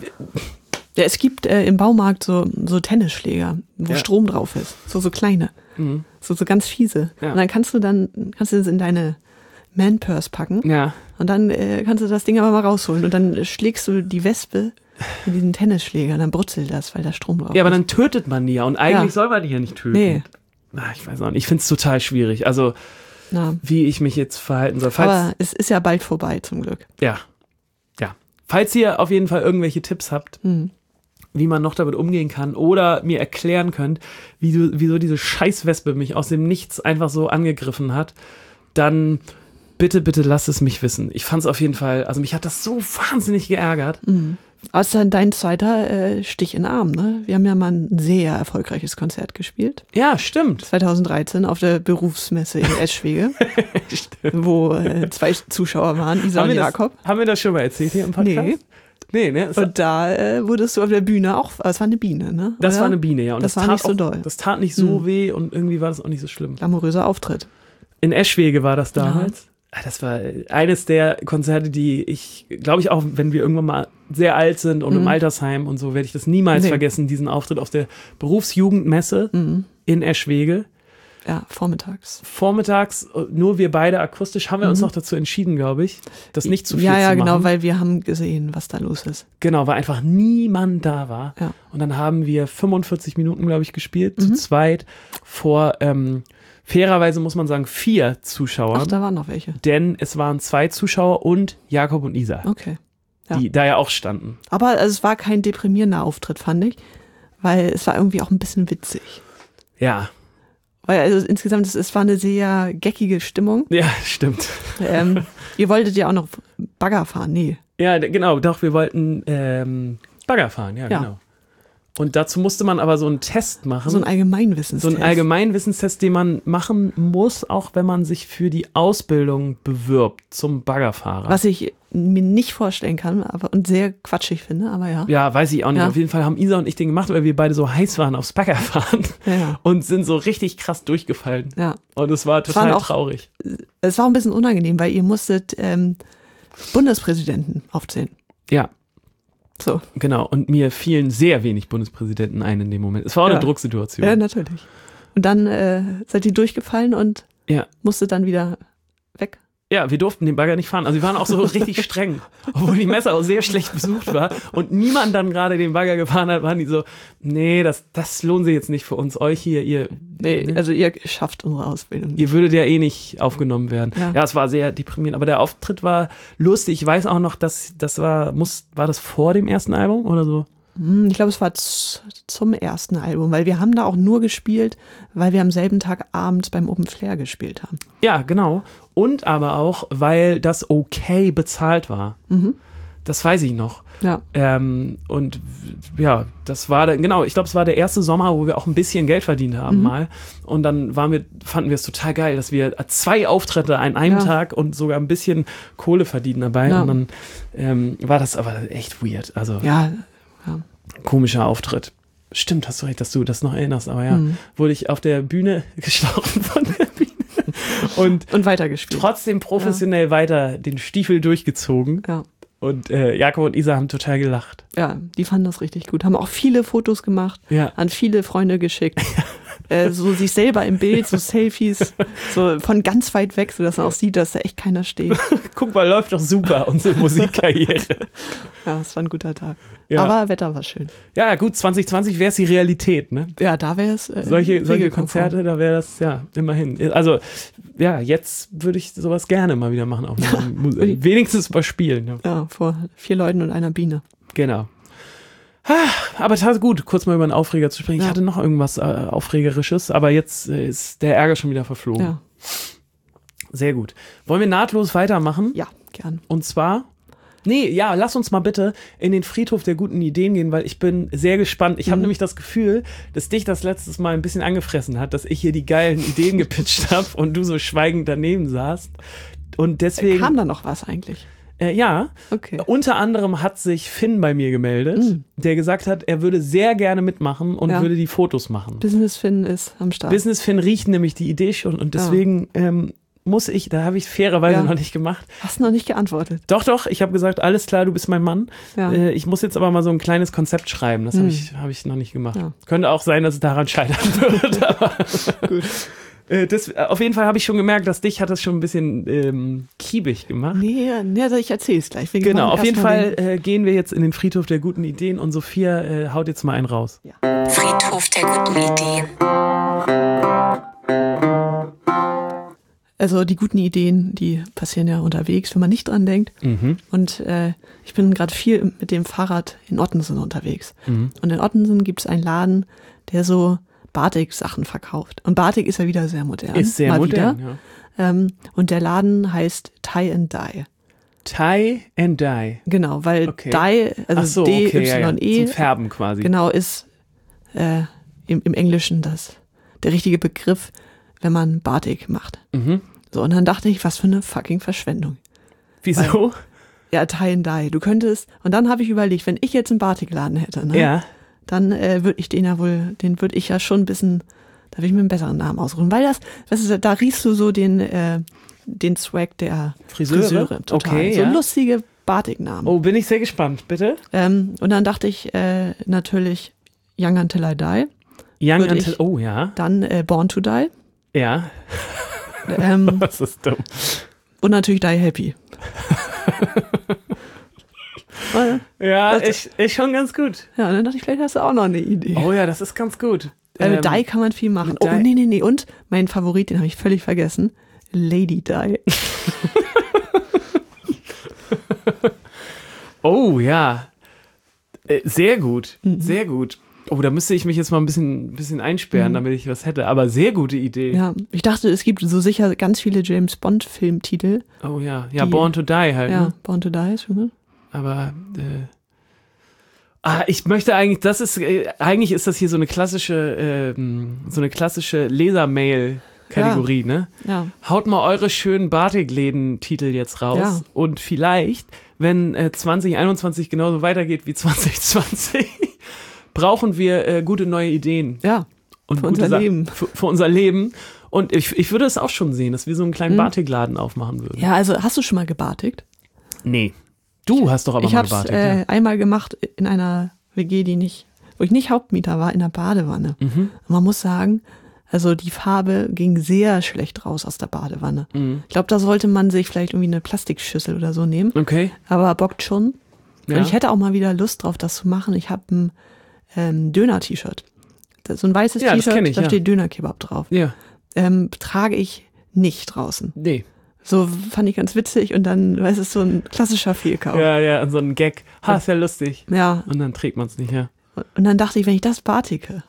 Ja, es gibt äh, im Baumarkt so, so Tennisschläger, wo Ja. Strom drauf ist. So, so kleine. Mhm. So, so ganz fiese. Ja. Und dann kannst du dann, kannst du das in deine Man-Purse packen. Ja, Und dann äh, kannst du das Ding aber mal rausholen. Und dann schlägst du die Wespe mit diesem Tennisschläger. Und dann brutzelt das, weil da Strom drauf ja, aber ist. dann tötet man die ja und eigentlich Ja. soll man die ja nicht töten. Nee. Ah, ich weiß auch nicht, ich finde es total schwierig, also Na, wie ich mich jetzt verhalten soll. Falls, aber es ist ja bald vorbei, zum Glück. ja, ja. Falls ihr auf jeden Fall irgendwelche Tipps habt, Mhm. wie man noch damit umgehen kann oder mir erklären könnt, wie du, wieso diese Scheißwespe mich aus dem Nichts einfach so angegriffen hat, dann bitte, bitte lasst es mich wissen. Ich fand es auf jeden Fall, also mich hat das so wahnsinnig geärgert. Mhm. Aber es ist dann dein zweiter äh, Stich in den Arm, ne? Wir haben ja mal ein sehr erfolgreiches Konzert gespielt. Ja, stimmt. zweitausenddreizehn auf der Berufsmesse in Eschwege, wo äh, zwei Zuschauer waren, Isa Haben und wir, Jakob. das, haben wir das schon mal erzählt hier im Podcast? Nee. Nee, ne? Es, Und da äh, wurdest du auf der Bühne auch, es war eine Biene, ne? das Oder? war eine Biene, ja. Und Das das, war tat nicht so auch, doll. Das tat nicht so Hm. weh und irgendwie war das auch nicht so schlimm. Glamouröser Auftritt. In Eschwege war das damals. Ah, Das war eines der Konzerte, die ich, glaube ich, auch wenn wir irgendwann mal sehr alt sind und Mhm. im Altersheim und so, werde ich das niemals Nee. vergessen, diesen Auftritt auf der Berufsjugendmesse Mhm. in Eschwege. Ja, vormittags. Vormittags, nur wir beide akustisch, haben wir uns noch dazu entschieden, glaube ich, das nicht zu viel Ja, ja, zu genau, machen. weil wir haben gesehen, was da los ist. Genau, weil einfach niemand da war. Ja. Und dann haben wir fünfundvierzig Minuten, glaube ich, gespielt, Mhm. zu zweit, vor, ähm, fairerweise muss man sagen, vier Zuschauern. Ach, da waren noch welche. Denn es waren zwei Zuschauer und Jakob und Isa, Okay. Ja. die da ja auch standen. Aber also, es war kein deprimierender Auftritt, fand ich, weil es war irgendwie auch ein bisschen witzig. Ja, Weil also insgesamt, es, es war eine sehr geckige Stimmung. ja, stimmt. Ähm, ihr wolltet ja auch noch Bagger fahren, nee. Ja, d- genau, doch, wir wollten ähm, Bagger fahren, ja, Ja. genau. Und dazu musste man aber so einen Test machen. So ein Allgemeinwissenstest. So ein Allgemeinwissenstest, den man machen muss, auch wenn man sich für die Ausbildung bewirbt zum Baggerfahrer. Was ich mir nicht vorstellen kann aber und sehr quatschig finde, aber ja. Ja, weiß ich auch nicht. Ja. Auf jeden Fall haben Isa und ich den gemacht, weil wir beide so heiß waren aufs Baggerfahren Ja. und sind so richtig krass durchgefallen. Ja. Und es war total auch, traurig. Es war ein bisschen unangenehm, weil ihr musstet ähm, Bundespräsidenten aufzählen. Ja. So. Genau, und mir fielen sehr wenig Bundespräsidenten ein in dem Moment. Es war auch Ja. eine Drucksituation. Ja, natürlich. Und dann äh, seid ihr durchgefallen und Ja. musstet dann wieder weg. Ja, wir durften den Bagger nicht fahren. Also wir waren auch so richtig streng, obwohl die Messe auch sehr schlecht besucht war und niemand dann gerade den Bagger gefahren hat, waren die so, nee, das, das lohnt sich jetzt nicht für uns, euch hier, ihr, Nee, ne? also ihr schafft unsere Ausbildung. ihr würdet ja eh nicht aufgenommen werden. Ja. Ja. Es war sehr deprimierend, aber der Auftritt war lustig. Ich weiß auch noch, dass das war, muss, war das vor dem ersten Album oder so? Hm, Ich glaube, es war z- zum ersten Album, weil wir haben da auch nur gespielt, weil wir am selben Tag abends beim Open Flair gespielt haben. Ja, genau. Und aber auch, weil das okay bezahlt war. Mhm. Das weiß ich noch. Ja. Ähm, und ja, das war dann, genau, ich glaube, es war der erste Sommer, wo wir auch ein bisschen Geld verdient haben Mhm. mal. Und dann waren wir, fanden wir es total geil, dass wir zwei Auftritte an einem Ja. Tag und sogar ein bisschen Kohle verdienen dabei. Ja. Und dann ähm, war das aber echt weird. Also Ja, ja. komischer Auftritt. Stimmt, hast du recht, dass du das noch erinnerst. Aber ja, Mhm. wurde ich auf der Bühne geschlagen von der Bühne. Und Und weitergespielt. trotzdem professionell weiter den Stiefel durchgezogen. Ja. Und äh, Jakob und Isa haben total gelacht. Ja, die fanden das richtig gut. Haben auch viele Fotos gemacht, Ja. an viele Freunde geschickt. äh, so sich selber im Bild, so Selfies, so von ganz weit weg, sodass man auch sieht, dass da echt keiner steht. Guck mal, läuft doch super, unsere Musikkarriere. Ja, es war ein guter Tag. Ja. Aber Wetter war schön. Ja, gut, zwanzig zwanzig wäre es die Realität, ne? Ja, da wäre es. Äh, Solche, solche regelkonform. Konzerte, da wäre das, ja, immerhin. Also, ja, jetzt würde ich sowas gerne mal wieder machen. Auch mal Mu- wenigstens mal spielen. Ja. Ja, vor vier Leuten und einer Biene. Genau. Ah, aber tat gut, kurz mal über einen Aufreger zu sprechen. Ich Ja. hatte noch irgendwas äh, Aufregerisches, aber jetzt äh, ist der Ärger schon wieder verflogen. Ja, Sehr gut. Wollen wir nahtlos weitermachen? ja, gern. Und zwar, nee, ja, lass uns mal bitte in den Friedhof der guten Ideen gehen, weil ich bin sehr gespannt. Ich habe Mhm. nämlich das Gefühl, dass dich das letztes Mal ein bisschen angefressen hat, dass ich hier die geilen Ideen gepitcht habe und du so schweigend daneben saßt. Und deswegen, Kam da noch was eigentlich? äh, ja, Okay. unter anderem hat sich Finn bei mir gemeldet, Mhm. der gesagt hat, er würde sehr gerne mitmachen und Ja. würde die Fotos machen. Business Finn ist am Start. Business Finn riecht nämlich die Idee schon und deswegen ähm, muss ich, da habe ich fairerweise Ja. noch nicht gemacht. Hast noch nicht geantwortet. Doch, doch, ich habe gesagt, alles klar, du bist mein Mann. Ja. Äh, ich muss jetzt aber mal so ein kleines Konzept schreiben. Das habe Hm. ich, hab ich noch nicht gemacht. Ja. Könnte auch sein, dass es daran scheitern wird. Aber Gut. äh, das, auf jeden Fall habe ich schon gemerkt, dass dich hat das schon ein bisschen ähm, kiebig gemacht. Nee, nee, also ich erzähl's gleich. Wir Genau, machen auf jeden erst mal Fall äh, gehen wir jetzt in den Friedhof der guten Ideen und Sophia äh, haut jetzt mal einen raus. Friedhof der guten Ideen. Also die guten Ideen, die passieren ja unterwegs, wenn man nicht dran denkt. Mhm. Und äh, ich bin gerade viel mit dem Fahrrad in Ottensen unterwegs. Mhm. Und in Ottensen gibt es einen Laden, der so Batik-Sachen verkauft. Und Batik ist ja wieder sehr modern. Ist sehr mal modern. Wieder. Ja. Ähm, und der Laden heißt Tie and Dye. Tie and Dye. Genau, weil Okay. Dye, also Ach so, D okay, ja, ja. Y E, Zum Färben quasi. genau, ist äh, im, im Englischen das, der richtige Begriff, wenn man Batik macht. Mhm. So, und dann dachte ich, was für eine fucking Verschwendung. Wieso? Ja, Tie and Dye. Du könntest, und dann habe ich überlegt, wenn ich jetzt einen Batikladen hätte, ne, Ja. dann äh, würde ich den ja wohl, den würde ich ja schon ein bisschen, da würde ich mir einen besseren Namen aussuchen. Weil das, das ist, da riechst du so den, äh, den Swag der Friseure? Friseure. Total. Okay, so ja. lustige Batiknamen. Oh, bin ich sehr gespannt, bitte. Ähm, und dann dachte ich äh, natürlich Young Until I Die, Young Würde Until, ich- oh ja. dann äh, Born to Die Ja. ähm, Das ist dumm. und natürlich Die Happy. Weil, Ja, Das- ist, ist schon ganz gut. ja, und dann dachte ich, vielleicht hast du auch noch eine Idee. Oh ja, das ist ganz gut. Äh, mit Ähm, Die kann man viel machen. mit Oh, Die- nee, nee, nee. Und mein Favorit, den habe ich völlig vergessen. Lady Die. Oh ja. Äh, Sehr gut. Mhm. Sehr gut. Oh, da müsste ich mich jetzt mal ein bisschen, bisschen einsperren, Mhm. damit ich was hätte. Aber sehr gute Idee. Ja, ich dachte, es gibt so sicher ganz viele James Bond Filmtitel. Oh ja. Ja, Die- Born to Die halt. Ja, Ne? Born to Die ist schon gut. Aber, äh, Ah, ich möchte eigentlich, das ist, äh, eigentlich ist das hier so eine klassische, ähm, so eine klassische Leser-Mail-Kategorie, ja. ne? Ja. Haut mal eure schönen Batik-Läden-Titel jetzt raus Ja. und vielleicht, wenn äh, zwanzig einundzwanzig genauso weitergeht wie zwanzig zwanzig, brauchen wir äh, gute neue Ideen. Ja, und für gute unser Sa- Leben. Für, für unser Leben. Und ich, ich würde es auch schon sehen, dass wir so einen kleinen Mhm. Batikladen aufmachen würden. Ja, also hast du schon mal gebatigt? Nee. Du hast doch aber ich mal habe es gebatigt. äh, ja. einmal gemacht in einer W G, die nicht, wo ich nicht Hauptmieter war, in der Badewanne. Mhm. Man muss sagen, also die Farbe ging sehr schlecht raus aus der Badewanne. Mhm. Ich glaube, da sollte man sich vielleicht irgendwie eine Plastikschüssel oder so nehmen. Okay. Aber bockt schon. Ja. Und ich hätte auch mal wieder Lust drauf, das zu machen. Ich habe ein ähm, Döner-T-Shirt. Das- So ein weißes Ja, das kenn T-Shirt, ich, da ja. steht Döner-Kebab drauf. Ja. Ähm, trage ich nicht draußen. Nee. So fand ich ganz witzig und dann, weißt du, so ein klassischer Fehlkauf. Ja, ja, so ein Gag. Ha, ist ja lustig. Ja. Und dann trägt man es nicht, ja. Und dann dachte ich, wenn ich das batike,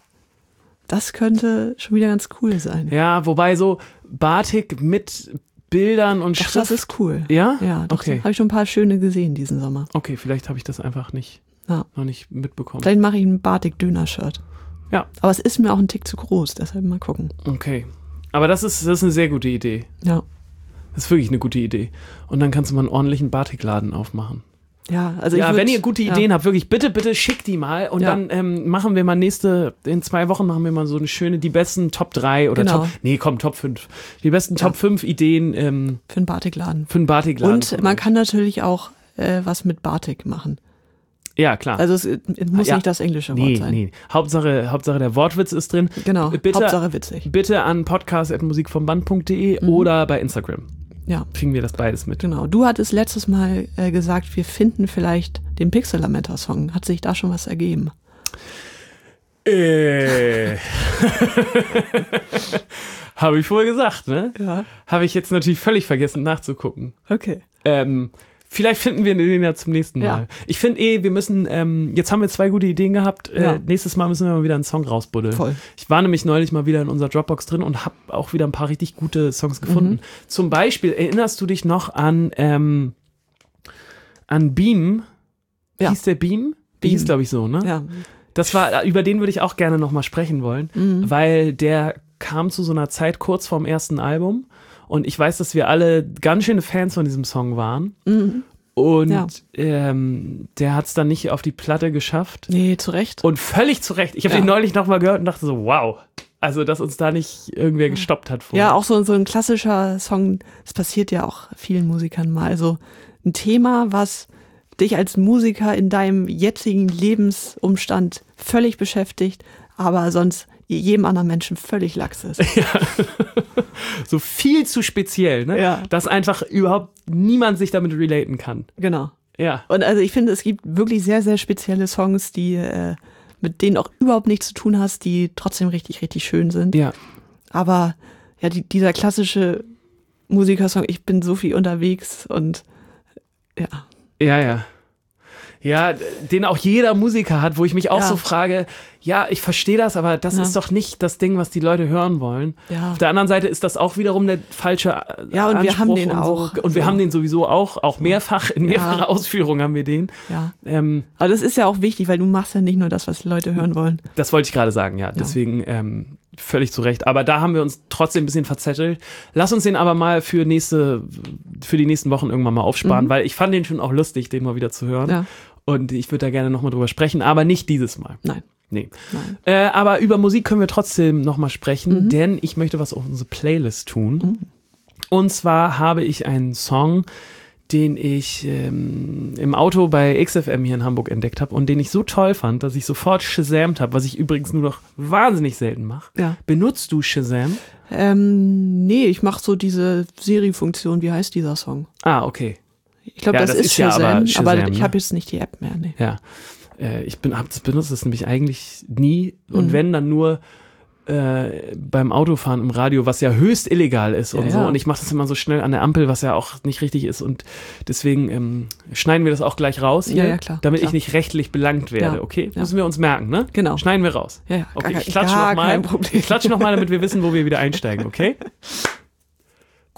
das könnte schon wieder ganz cool sein. Ja, wobei so Batik mit Bildern und Doch, Schrift. das ist cool. Ja? Ja, doch, Okay. habe ich schon ein paar schöne gesehen diesen Sommer. Okay, vielleicht habe ich das einfach nicht, Ja. noch nicht mitbekommen. Vielleicht mache ich ein Batik-Döner-Shirt. Ja. Aber es ist mir auch ein Tick zu groß, deshalb mal gucken. Okay. Aber das ist, das ist eine sehr gute Idee. Ja. Das ist wirklich eine gute Idee. Und dann kannst du mal einen ordentlichen Batikladen aufmachen. Ja, also ich Ja, würd, wenn ihr gute ja. Ideen habt, wirklich, bitte, bitte schickt die mal. Und Ja. dann ähm, machen wir mal nächste, in zwei Wochen machen wir mal so eine schöne, die besten Top drei oder Genau. Top, nee, komm, Top fünf. Die besten Top fünf Ideen ähm, Für einen Batikladen. für einen Batikladen. Und von man euch. kann natürlich auch äh, was mit Batik machen. Ja, klar. Also es, es muss Ja. nicht das englische Wort nee, sein. nee. Hauptsache, Hauptsache der Wortwitz ist drin. Genau, Bitte, Hauptsache witzig. bitte an podcast at musikvomband punkt de oder bei Instagram. Ja, Kriegen wir das beides mit. genau. Du hattest letztes Mal äh, gesagt, wir finden vielleicht den Pixel-Lametta-Song. Hat sich da schon was ergeben? Äh. Habe ich vorher gesagt, ne? Ja. Habe ich jetzt natürlich völlig vergessen nachzugucken. Okay. Ähm, vielleicht finden wir den ja zum nächsten Mal. Ja. Ich finde eh, wir müssen, ähm, jetzt haben wir zwei gute Ideen gehabt. Äh, Ja. Nächstes Mal müssen wir mal wieder einen Song rausbuddeln. Voll. Ich war nämlich neulich mal wieder in unserer Dropbox drin und habe auch wieder ein paar richtig gute Songs gefunden. Mhm. Zum Beispiel, erinnerst du dich noch an, ähm, an Beam? Ja. Hieß der Beam? Beam. Hieß, glaube ich, so, ne? Ja. Das war, über den würde ich auch gerne nochmal sprechen wollen, Mhm. weil der kam zu so einer Zeit kurz vorm ersten Album und ich weiß, dass wir alle ganz schöne Fans von diesem Song waren Mhm. und Ja. ähm, der hat es dann nicht auf die Platte geschafft Nee, zu Recht. und völlig zu Recht. Ich habe Ja. den neulich nochmal gehört und dachte so, wow, also dass uns da nicht irgendwer gestoppt hat. Vorher. Ja, auch so, so ein klassischer Song, das passiert ja auch vielen Musikern mal. Also ein Thema, was dich als Musiker in deinem jetzigen Lebensumstand völlig beschäftigt, aber sonst jedem anderen Menschen völlig lax ist. So viel zu speziell, ne? Ja. Dass einfach überhaupt niemand sich damit relaten kann. Genau. Ja. Und also ich finde, es gibt wirklich sehr, sehr spezielle Songs, die äh, mit denen auch überhaupt nichts zu tun hast, die trotzdem richtig, richtig schön sind. Ja. Aber ja, die, dieser klassische Musikersong, ich bin so viel unterwegs und ja. Ja, ja. Ja, den auch jeder Musiker hat, wo ich mich auch Ja. so frage, ja, ich verstehe das, aber das Ja. ist doch nicht das Ding, was die Leute hören wollen. Ja. Auf der anderen Seite ist das auch wiederum der falsche äh, Ja, und wir Anspruch haben den und auch. So. Und wir So. haben den sowieso auch, auch mehrfach, in mehrfacher Ja. Ausführung haben wir den. Ja. Ähm, Aber das ist ja auch wichtig, weil du machst ja nicht nur das, was die Leute hören wollen. das wollte ich gerade sagen, ja. Deswegen ähm, völlig zu Recht. Aber da haben wir uns trotzdem ein bisschen verzettelt. Lass uns den aber mal für nächste, für die nächsten Wochen irgendwann mal aufsparen, Mhm. weil ich fand den schon auch lustig, den mal wieder zu hören. Ja. Und ich würde da gerne nochmal drüber sprechen, aber nicht dieses Mal. Nein. Nee. Nein. Äh, aber über Musik können wir trotzdem nochmal sprechen, Mhm. denn ich möchte was auf unsere Playlist tun. Und zwar habe ich einen Song, den ich ähm, im Auto bei X F M hier in Hamburg entdeckt habe und den ich so toll fand, dass ich sofort shazamt habe, was ich übrigens nur noch wahnsinnig selten mache. Ja. Benutzt du Shazam? Ähm, nee, ich mache so diese Siri-Funktion. Wie heißt dieser Song? Ah, okay. Ich glaube, Ja, das, das ist ist ja Shazam, aber aber, Shazam, ich ne? habe jetzt nicht die App mehr. Nee. Ja. Äh, ich bin, hab das benutzt das nämlich eigentlich nie und Mhm. wenn, dann nur äh, beim Autofahren im Radio, was ja höchst illegal ist und Ja, so. ja. Und ich mache das immer so schnell an der Ampel, was ja auch nicht richtig ist. Und deswegen ähm, schneiden wir das auch gleich raus hier, Ja, ja, klar, damit klar. ich nicht rechtlich belangt werde. Ja, Okay, ja. müssen wir uns merken, ne? Genau. Schneiden wir raus. Ja, ja, Okay, gar, ich klatsche gar nochmal. kein Problem. Ich klatsche nochmal, damit wir wissen, wo wir wieder einsteigen, okay?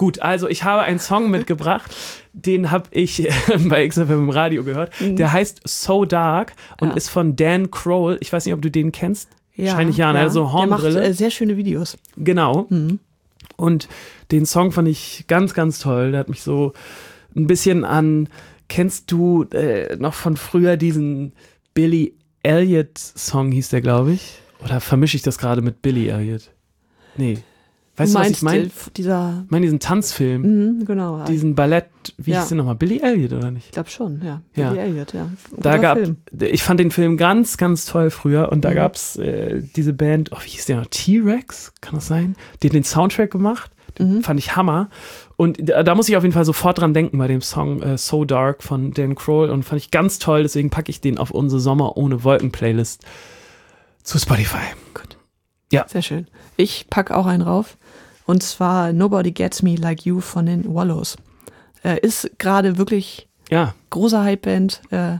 Gut, also ich habe einen Song mitgebracht, den habe ich bei X F M im Radio gehört. Mhm. Der heißt So Dark und ja. ist von Dan Kroll. Ich weiß nicht, ob du den kennst. Ja, wahrscheinlich ja, ne? Ja. Also Hornbrille. Der macht äh, sehr schöne Videos. Genau. Mhm. Und den Song fand ich ganz, ganz toll. Der hat mich so ein bisschen an, kennst du äh, noch von früher diesen Billy Elliot Song, hieß der, glaube ich? Oder vermische ich das gerade mit Billy Elliot? Nee. Weißt du, was ich meine? Dieser Ich meine diesen Tanzfilm. Mhm, genau. Diesen Ballett, wie ja. hieß der nochmal? Billy Elliot, oder nicht? Ich glaube schon, ja. ja. Billy Elliot, ja. Da gab, ich fand den Film ganz, ganz toll früher und da mhm. gab es äh, diese Band, oh, wie hieß der noch? T-Rex, kann das sein? Die hat den Soundtrack gemacht. Den mhm. fand ich Hammer. Und da, da muss ich auf jeden Fall sofort dran denken bei dem Song äh, So Dark von Dan Kroll und fand ich ganz toll, deswegen packe ich den auf unsere Sommer ohne Wolken Playlist zu Spotify. Gut. Ja. Sehr schön. Ich packe auch einen rauf. Und zwar Nobody Gets Me Like You von den Wallows. Äh, ist gerade wirklich ja. großer Hypeband. Äh,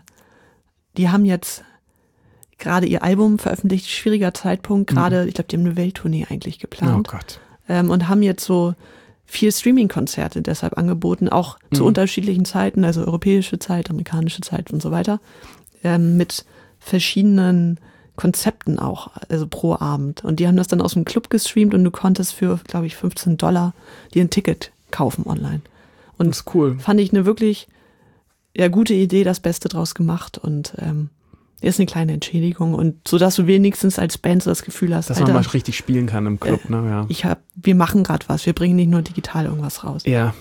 die haben jetzt gerade ihr Album veröffentlicht, schwieriger Zeitpunkt. Gerade, mhm. ich glaube, die haben eine Welttournee eigentlich geplant. Oh Gott. Ähm, und haben jetzt so vier Streaming-Konzerte deshalb angeboten, auch mhm. zu unterschiedlichen Zeiten, also europäische Zeit, amerikanische Zeit und so weiter, ähm, mit verschiedenen Konzepten auch, also pro Abend. Und die haben das dann aus dem Club gestreamt und du konntest für, glaube ich, fünfzehn Dollar dir ein Ticket kaufen online. Und das ist cool. Fand ich eine wirklich ja, gute Idee, das Beste draus gemacht und ähm, ist eine kleine Entschädigung und so, dass du wenigstens als Band so das Gefühl hast, dass Alter, man mal richtig spielen kann im Club, äh, ne? Ja. Ich hab, wir machen gerade was, wir bringen nicht nur digital irgendwas raus. Ja,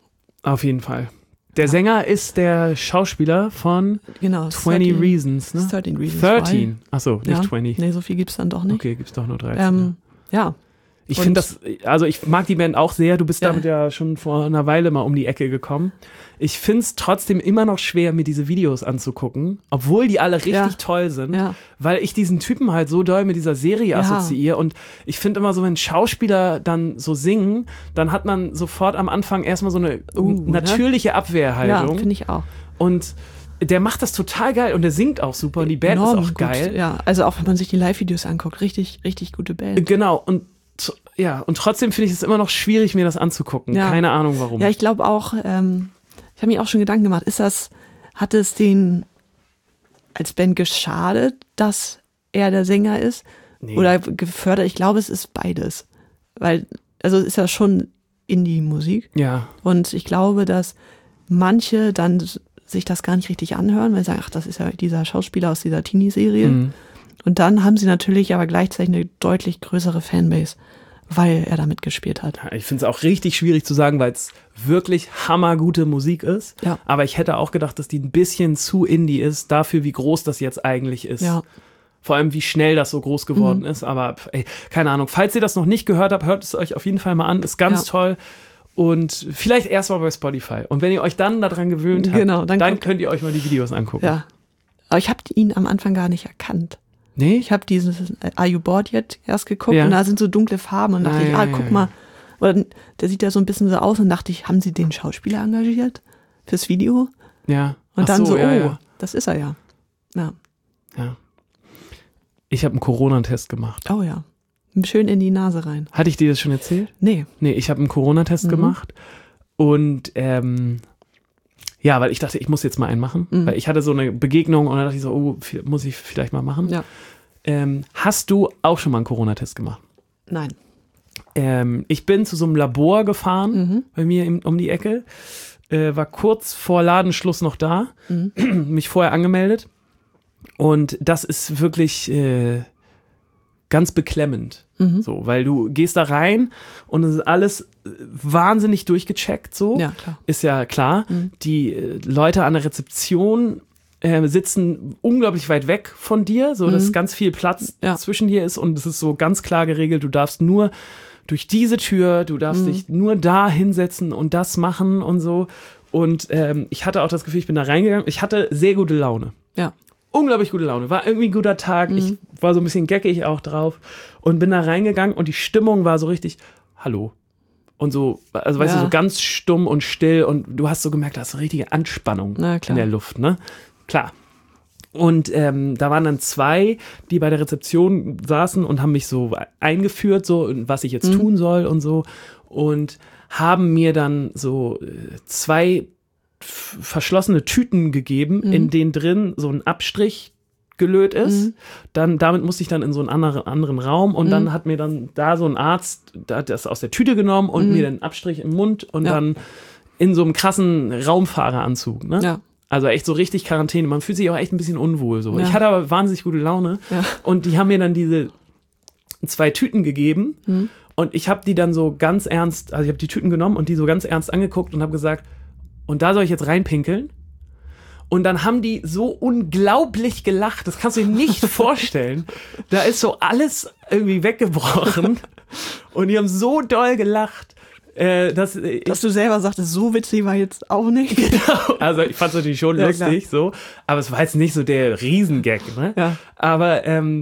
auf jeden Fall. Der ja. Sänger ist der Schauspieler von genau, zwanzig dreizehn, Reasons, ne? dreizehn Reasons. dreizehn. Achso, nicht ja. zwanzig. Nee, so viel gibt's dann doch nicht. Okay, gibt's doch nur dreizehn. Ähm, ja. ja. Ich finde das, also ich mag die Band auch sehr. Du bist ja. damit ja schon vor einer Weile mal um die Ecke gekommen. Ich finde es trotzdem immer noch schwer, mir diese Videos anzugucken, obwohl die alle richtig ja. toll sind, ja. weil ich diesen Typen halt so doll mit dieser Serie ja. assoziiere. Und ich finde immer so, wenn Schauspieler dann so singen, dann hat man sofort am Anfang erstmal so eine uh, natürliche Abwehrhaltung. Ja, finde ich auch. Und der macht das total geil und der singt auch super und die Band Enorm ist auch gut. geil. Ja, also auch wenn man sich die Live-Videos anguckt, richtig, richtig gute Band. Genau, und ja, und trotzdem finde ich es immer noch schwierig, mir das anzugucken. Ja. Keine Ahnung, warum. Ja, ich glaube auch, ähm, ich habe mir auch schon Gedanken gemacht, ist das, hat es den als Band geschadet, dass er der Sänger ist? Nee. Oder gefördert? Ich glaube, es ist beides. Weil, also es ist ja schon Indie-Musik. Ja. Und ich glaube, dass manche dann sich das gar nicht richtig anhören, weil sie sagen, ach, das ist ja dieser Schauspieler aus dieser Teenie-Serie. Mhm. Und dann haben sie natürlich aber gleichzeitig eine deutlich größere Fanbase, weil er da mitgespielt hat. Ja, ich finde es auch richtig schwierig zu sagen, weil es wirklich hammergute Musik ist. Ja. Aber ich hätte auch gedacht, dass die ein bisschen zu Indie ist, dafür, wie groß das jetzt eigentlich ist. Ja. Vor allem, wie schnell das so groß geworden mhm. ist. Aber ey, keine Ahnung, falls ihr das noch nicht gehört habt, hört es euch auf jeden Fall mal an. Ist ganz ja. toll. Und vielleicht erst mal bei Spotify. Und wenn ihr euch dann daran gewöhnt habt, genau, dann, dann könnt ihr euch mal die Videos angucken. Ja. Aber ich habe ihn am Anfang gar nicht erkannt. Nee? Ich habe dieses Are You Bored Yet erst geguckt ja. und da sind so dunkle Farben und dachte ah, ich, ja, ah, ja, guck ja. mal. Oder der sieht ja so ein bisschen so aus und dachte ich, haben sie den Schauspieler engagiert fürs Video? Ja. Und Ach dann so, so ja, oh, ja. das ist er ja. Ja. Ja. Ich habe einen Corona-Test gemacht. Oh ja. Schön in die Nase rein. Hatte ich dir das schon erzählt? Nee. Nee, ich habe einen Corona-Test mhm. gemacht und ähm, ja, weil ich dachte, ich muss jetzt mal einen machen, mhm. weil ich hatte so eine Begegnung und dann dachte ich so, oh, muss ich vielleicht mal machen. Ja. Ähm, hast du auch schon mal einen Corona-Test gemacht? Nein. Ähm, ich bin zu so einem Labor gefahren, mhm. bei mir im, um die Ecke, äh, war kurz vor Ladenschluss noch da, mhm. mich vorher angemeldet und das ist wirklich äh, ganz beklemmend, mhm. so, weil du gehst da rein und es ist alles wahnsinnig durchgecheckt, so, ja, klar. Ist ja klar, mhm. die äh, Leute an der Rezeption äh, sitzen unglaublich weit weg von dir, so, dass mhm. ganz viel Platz ja. zwischen dir ist und es ist so ganz klar geregelt, du darfst nur durch diese Tür, du darfst mhm. dich nur da hinsetzen und das machen und so und ähm, ich hatte auch das Gefühl, ich bin da reingegangen, ich hatte sehr gute Laune. Ja. Unglaublich gute Laune, war irgendwie ein guter Tag, mhm. ich war so ein bisschen geckig auch drauf und bin da reingegangen und die Stimmung war so richtig, hallo. Und so, also weißt ja. du, so ganz stumm und still und du hast so gemerkt, da ist eine richtige Anspannung in der Luft, ne? Klar. Und ähm, da waren dann zwei, die bei der Rezeption saßen und haben mich so eingeführt, so was ich jetzt mhm. tun soll und so. Und haben mir dann so äh, zwei f- verschlossene Tüten gegeben, Mhm. in denen drin so ein Abstrich gelöt ist. Mhm. Dann, damit musste ich dann in so einen anderen, anderen Raum und Mhm. dann hat mir dann da so ein Arzt da hat das aus der Tüte genommen und Mhm. mir den Abstrich im Mund und Ja. dann in so einem krassen Raumfahreranzug, ne? Ja. Also echt so richtig Quarantäne. Man fühlt sich auch echt ein bisschen unwohl so. Ja. Ich hatte aber wahnsinnig gute Laune Ja. und die haben mir dann diese zwei Tüten gegeben Mhm. und ich habe die dann so ganz ernst, also ich habe die Tüten genommen und die so ganz ernst angeguckt und habe gesagt, und da soll ich jetzt reinpinkeln? Und dann haben die so unglaublich gelacht, das kannst du dir nicht vorstellen. Da ist so alles irgendwie weggebrochen und die haben so doll gelacht, äh, dass ich, Dass du selber sagtest, so witzig war jetzt auch nicht. also ich fand es natürlich schon Ja, lustig, so, aber es war jetzt nicht so der Riesengag, ne? Ja. Aber ähm,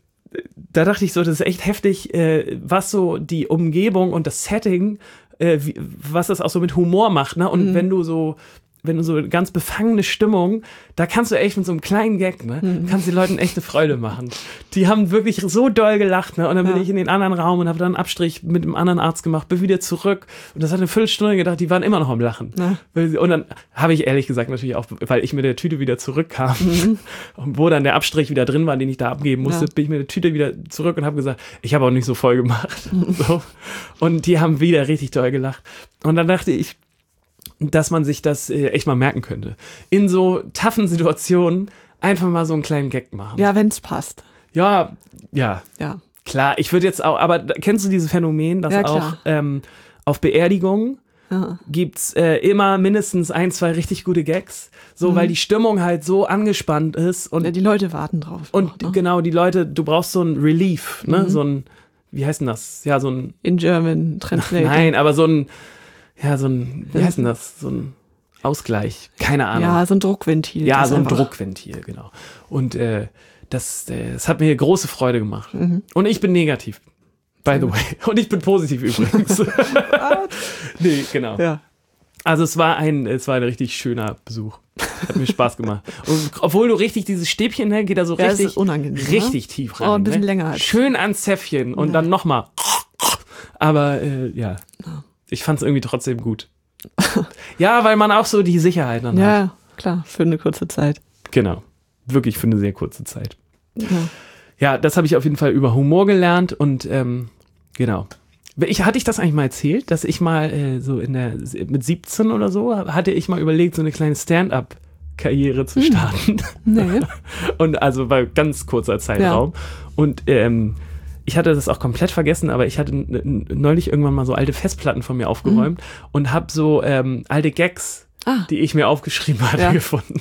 da dachte ich so, das ist echt heftig, äh, was so die Umgebung und das Setting, äh, wie, was das auch so mit Humor macht, ne? Und Mhm. wenn du so, wenn du so ganz befangene Stimmung, da kannst du echt mit so einem kleinen Gag, ne, Mhm. kannst den Leuten echt eine Freude machen. Die haben wirklich so doll gelacht, ne? Und dann bin Ja. ich in den anderen Raum und habe dann einen Abstrich mit dem anderen Arzt gemacht, bin wieder zurück und das hat eine Viertelstunde gedacht, die waren immer noch am Lachen. Ja. Weil sie- Und dann habe ich ehrlich gesagt natürlich auch, weil ich mit der Tüte wieder zurückkam und wo dann der Abstrich wieder drin war, den ich da abgeben musste, Ja. bin ich mit der Tüte wieder zurück und habe gesagt, ich habe auch nicht so voll gemacht. So. Und die haben wieder richtig doll gelacht. Und dann dachte ich, dass man sich das äh, echt mal merken könnte. In so taffen Situationen einfach mal so einen kleinen Gag machen. Ja, wenn's passt. ja, ja, Ja. klar. Ich würde jetzt auch, aber kennst du dieses Phänomen, dass Ja, auch klar. ähm, auf Beerdigungen Ja. gibt's äh, immer mindestens ein, zwei richtig gute Gags, so Mhm. weil die Stimmung halt so angespannt ist und Ja, die Leute warten drauf. und auch, ne? genau die Leute, du brauchst so ein Relief, ne, Mhm. so ein, wie heißt denn das? Ja, so ein, In German Translate. nein, aber so ein, ja, so ein, wie heißt denn das? So ein Ausgleich, keine Ahnung. Ja, so ein Druckventil. Ja, das so ein einfach- Druckventil, genau. Und äh, das, äh, das hat mir große Freude gemacht. Mhm. Und ich bin negativ, by the way. Und ich bin positiv übrigens. nee, genau. Ja. Also es war ein, es war ein richtig schöner Besuch. Hat mir Spaß gemacht. Und obwohl du richtig dieses Stäbchen, ne, geht da so Ja, es richtig, ist unangenehm, ne? richtig tief rein. Oh, ein bisschen ne? länger als- Schön ans Zäpfchen und Ja. dann nochmal. Aber äh, ja, ich fand es irgendwie trotzdem gut. Ja, weil man auch so die Sicherheit dann hat. Ja, klar, für eine kurze Zeit. Genau. Wirklich für eine sehr kurze Zeit. Ja. Ja, das habe ich auf jeden Fall über Humor gelernt und ähm, genau. Ich, hatte ich das eigentlich mal erzählt, dass ich mal äh, so in der, mit siebzehn oder so, hatte ich mal überlegt, so eine kleine Stand-up-Karriere zu starten. Nee. Und also bei ganz kurzer Zeitraum. Und ähm, ich hatte das auch komplett vergessen, aber ich hatte n- n- neulich irgendwann mal so alte Festplatten von mir aufgeräumt und habe so ähm, alte Gags, Ah. die ich mir aufgeschrieben hatte, Ja. gefunden.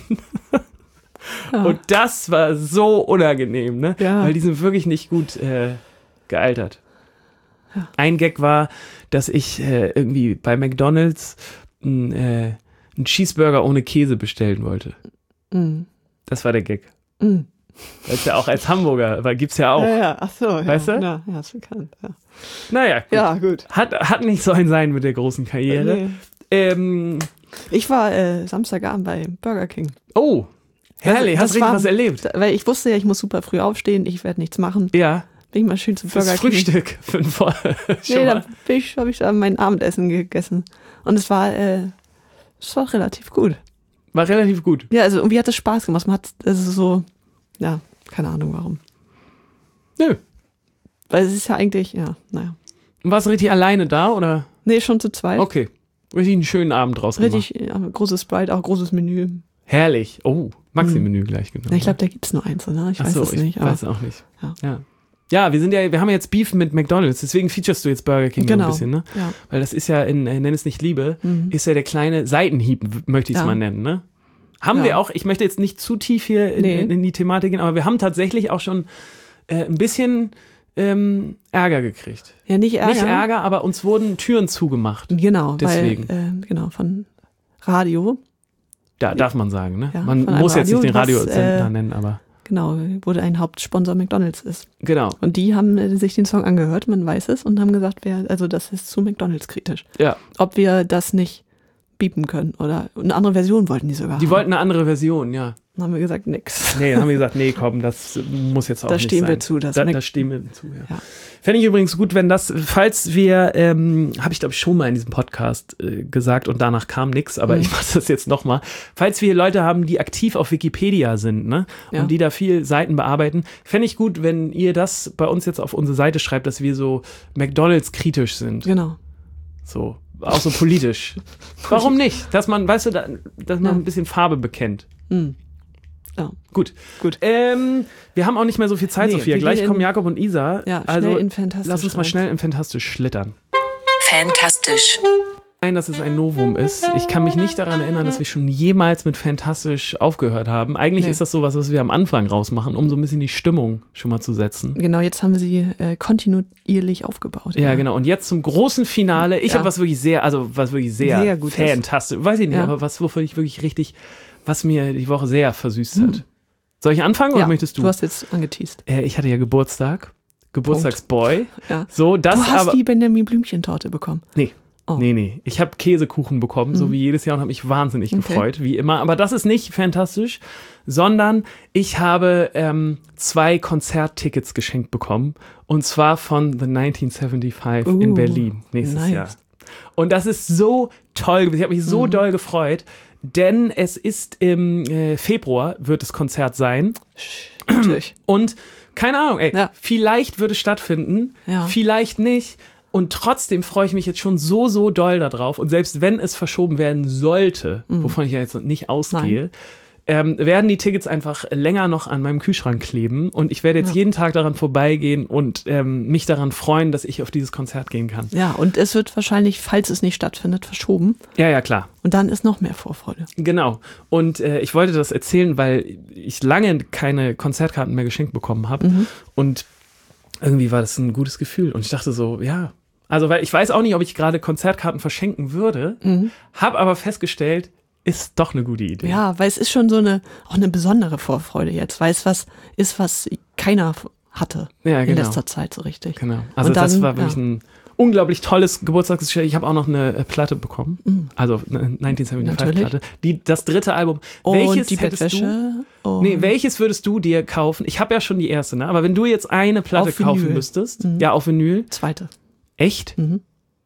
Ja. Und das war so unangenehm, ne? Ja. Weil die sind wirklich nicht gut äh, gealtert. Ein Gag war, dass ich äh, irgendwie bei McDonald's einen äh, einen Cheeseburger ohne Käse bestellen wollte. Mm. Das war der Gag. Mm. Das ist ja auch als Hamburger, weil gibt's ja auch. Ja, ja, ach so. Ja. Weißt du? Ja, ja, ist bekannt. Ja, Naja, gut. ja gut. Hat, hat nicht sollen sein mit der großen Karriere. Nee. Ähm, Ich war äh, Samstagabend bei Burger King. oh, herrlich, Das- hast das richtig war- was erlebt. Da, weil ich wusste ja, ich muss super früh aufstehen, ich werde nichts machen. Ja, Bin ich mal schön zum fürs Burger King. Frühstück. Für ein Vor- schon Nee, mal. da bin ich, habe ich da mein Abendessen gegessen. Und es war, äh, es war relativ gut. War relativ gut. Ja, also irgendwie hat es Spaß gemacht. Man hat, also so, ja, keine Ahnung warum. Nö. Weil es ist ja eigentlich, ja, naja. Warst du richtig alleine da oder? Nee, schon zu zweit. Okay. Richtig einen schönen Abend draus gemacht. Richtig, ja, großes Sprite, auch großes Menü. Herrlich. Oh, Maxi-Menü gleich genommen. Ja, ich glaube, da gibt's nur eins, ne? Ich Ach weiß so, es nicht. Ich Aber weiß auch nicht. Ja. Ja. Ja, wir sind ja, wir haben ja jetzt Beef mit McDonald's, deswegen featurest du jetzt Burger King Genau. so ein bisschen, ne? Ja. Weil das ist ja in äh, Nenn es nicht Liebe, Mhm. ist ja der kleine Seitenhieb, w- möchte ich es Ja. mal nennen, ne? Haben Ja. wir auch, ich möchte jetzt nicht zu tief hier in, Nee. in, in die Thematik gehen, aber wir haben tatsächlich auch schon äh, ein bisschen ähm, Ärger gekriegt. Ja, nicht Ärger. Nicht Ärger, aber uns wurden Türen zugemacht. Genau, Deswegen. weil, äh, genau, von Radio, Da darf man sagen, ne? Ja, man von einem muss jetzt nicht den Radio, was, Radiosender äh, nennen, aber genau, wurde ein Hauptsponsor McDonalds ist. genau. Und die haben äh, sich den Song angehört, man weiß es, und haben gesagt, wer, also das ist zu McDonalds kritisch. Ja. Ob wir das nicht biepen können oder eine andere Version wollten die sogar Die haben. wollten eine andere Version, ja. Dann haben wir gesagt, nix. Nee, dann haben wir gesagt, nee, komm, das muss jetzt auch da nicht sein. Da stehen wir zu. Das da, da stehen wir zu, ja. ja. Fände ich übrigens gut, wenn das, falls wir, ähm, habe ich glaube ich schon mal in diesem Podcast äh, gesagt und danach kam nix, aber mhm. ich mache das jetzt nochmal. Falls wir Leute haben, die aktiv auf Wikipedia sind, ne, ja. und die da viel Seiten bearbeiten, fände ich gut, wenn ihr das bei uns jetzt auf unsere Seite schreibt, dass wir so McDonald's kritisch sind. Genau. So, auch so politisch. Warum nicht? Dass man, weißt du, da, dass man ja. ein bisschen Farbe bekennt. Mhm. Ja. Gut. Gut. Ähm, wir haben auch nicht mehr so viel Zeit, nee, Sophia. Gleich kommen Jakob und Isa. Ja, also schnell in Fantastisch. Lass uns mal schnell in Fantastisch schlittern. Fantastisch. Nein, dass es ein Novum ist. Ich kann mich nicht daran erinnern, dass wir schon jemals mit Fantastisch aufgehört haben. Eigentlich nee. ist das sowas, was wir am Anfang rausmachen, um so ein bisschen die Stimmung schon mal zu setzen. Genau, jetzt haben wir sie äh, kontinuierlich aufgebaut. Ja, ja, genau. Und jetzt zum großen Finale. Ich ja. habe was wirklich sehr, also was wirklich sehr, sehr gut fantastisch. Weiß ich nicht, ja. aber was, wofür ich wirklich richtig, was mir die Woche sehr versüßt hat. Hm. Soll ich anfangen ja, oder möchtest du? Du hast jetzt angeteased. Äh, ich hatte ja Geburtstag. Geburtstagsboy. Ja. So, das du hast aber, die Benjamin Blümchen-Torte bekommen. Nee. Oh. Nee, nee. Ich habe Käsekuchen bekommen, mhm. so wie jedes Jahr, und habe mich wahnsinnig okay. gefreut, wie immer. Aber das ist nicht fantastisch, sondern ich habe ähm, zwei Konzerttickets geschenkt bekommen. Und zwar von The neunzehnhundertfünfundsiebzig uh, in Berlin nächstes nice. Jahr. Und das ist so toll gewesen. Ich habe mich so mhm. doll gefreut, denn es ist im äh, Februar, wird das Konzert sein. Natürlich. Und keine Ahnung, ey, ja. vielleicht würde es stattfinden, ja. vielleicht nicht. Und trotzdem freue ich mich jetzt schon so, so doll darauf. Und selbst wenn es verschoben werden sollte, mhm. wovon ich ja jetzt nicht ausgehe, ähm, werden die Tickets einfach länger noch an meinem Kühlschrank kleben. Und ich werde jetzt ja. jeden Tag daran vorbeigehen und ähm, mich daran freuen, dass ich auf dieses Konzert gehen kann. Ja, und es wird wahrscheinlich, falls es nicht stattfindet, verschoben. Ja, ja, klar. Und dann ist noch mehr Vorfreude. Genau. Und äh, ich wollte das erzählen, weil ich lange keine Konzertkarten mehr geschenkt bekommen habe. Mhm. Und irgendwie war das ein gutes Gefühl. Und ich dachte so, ja, also weil ich weiß auch nicht, ob ich gerade Konzertkarten verschenken würde, mhm. habe aber festgestellt, ist doch eine gute Idee. Ja, weil es ist schon so eine, auch eine besondere Vorfreude jetzt, weil es was ist, was keiner hatte ja, genau. in letzter Zeit so richtig. Genau. Also dann, das war wirklich ja. ein unglaublich tolles Geburtstagsgeschenk. Ich habe auch noch eine Platte bekommen, mhm. also eine neunzehnhundertfünfundsiebzig-Platte. Die, das dritte Album. Und welches die Bettwäsche. Du, nee, welches würdest du dir kaufen? Ich habe ja schon die erste, ne? Aber wenn du jetzt eine Platte kaufen müsstest, mhm. ja, auf Vinyl. Zweite. Echt? Mhm.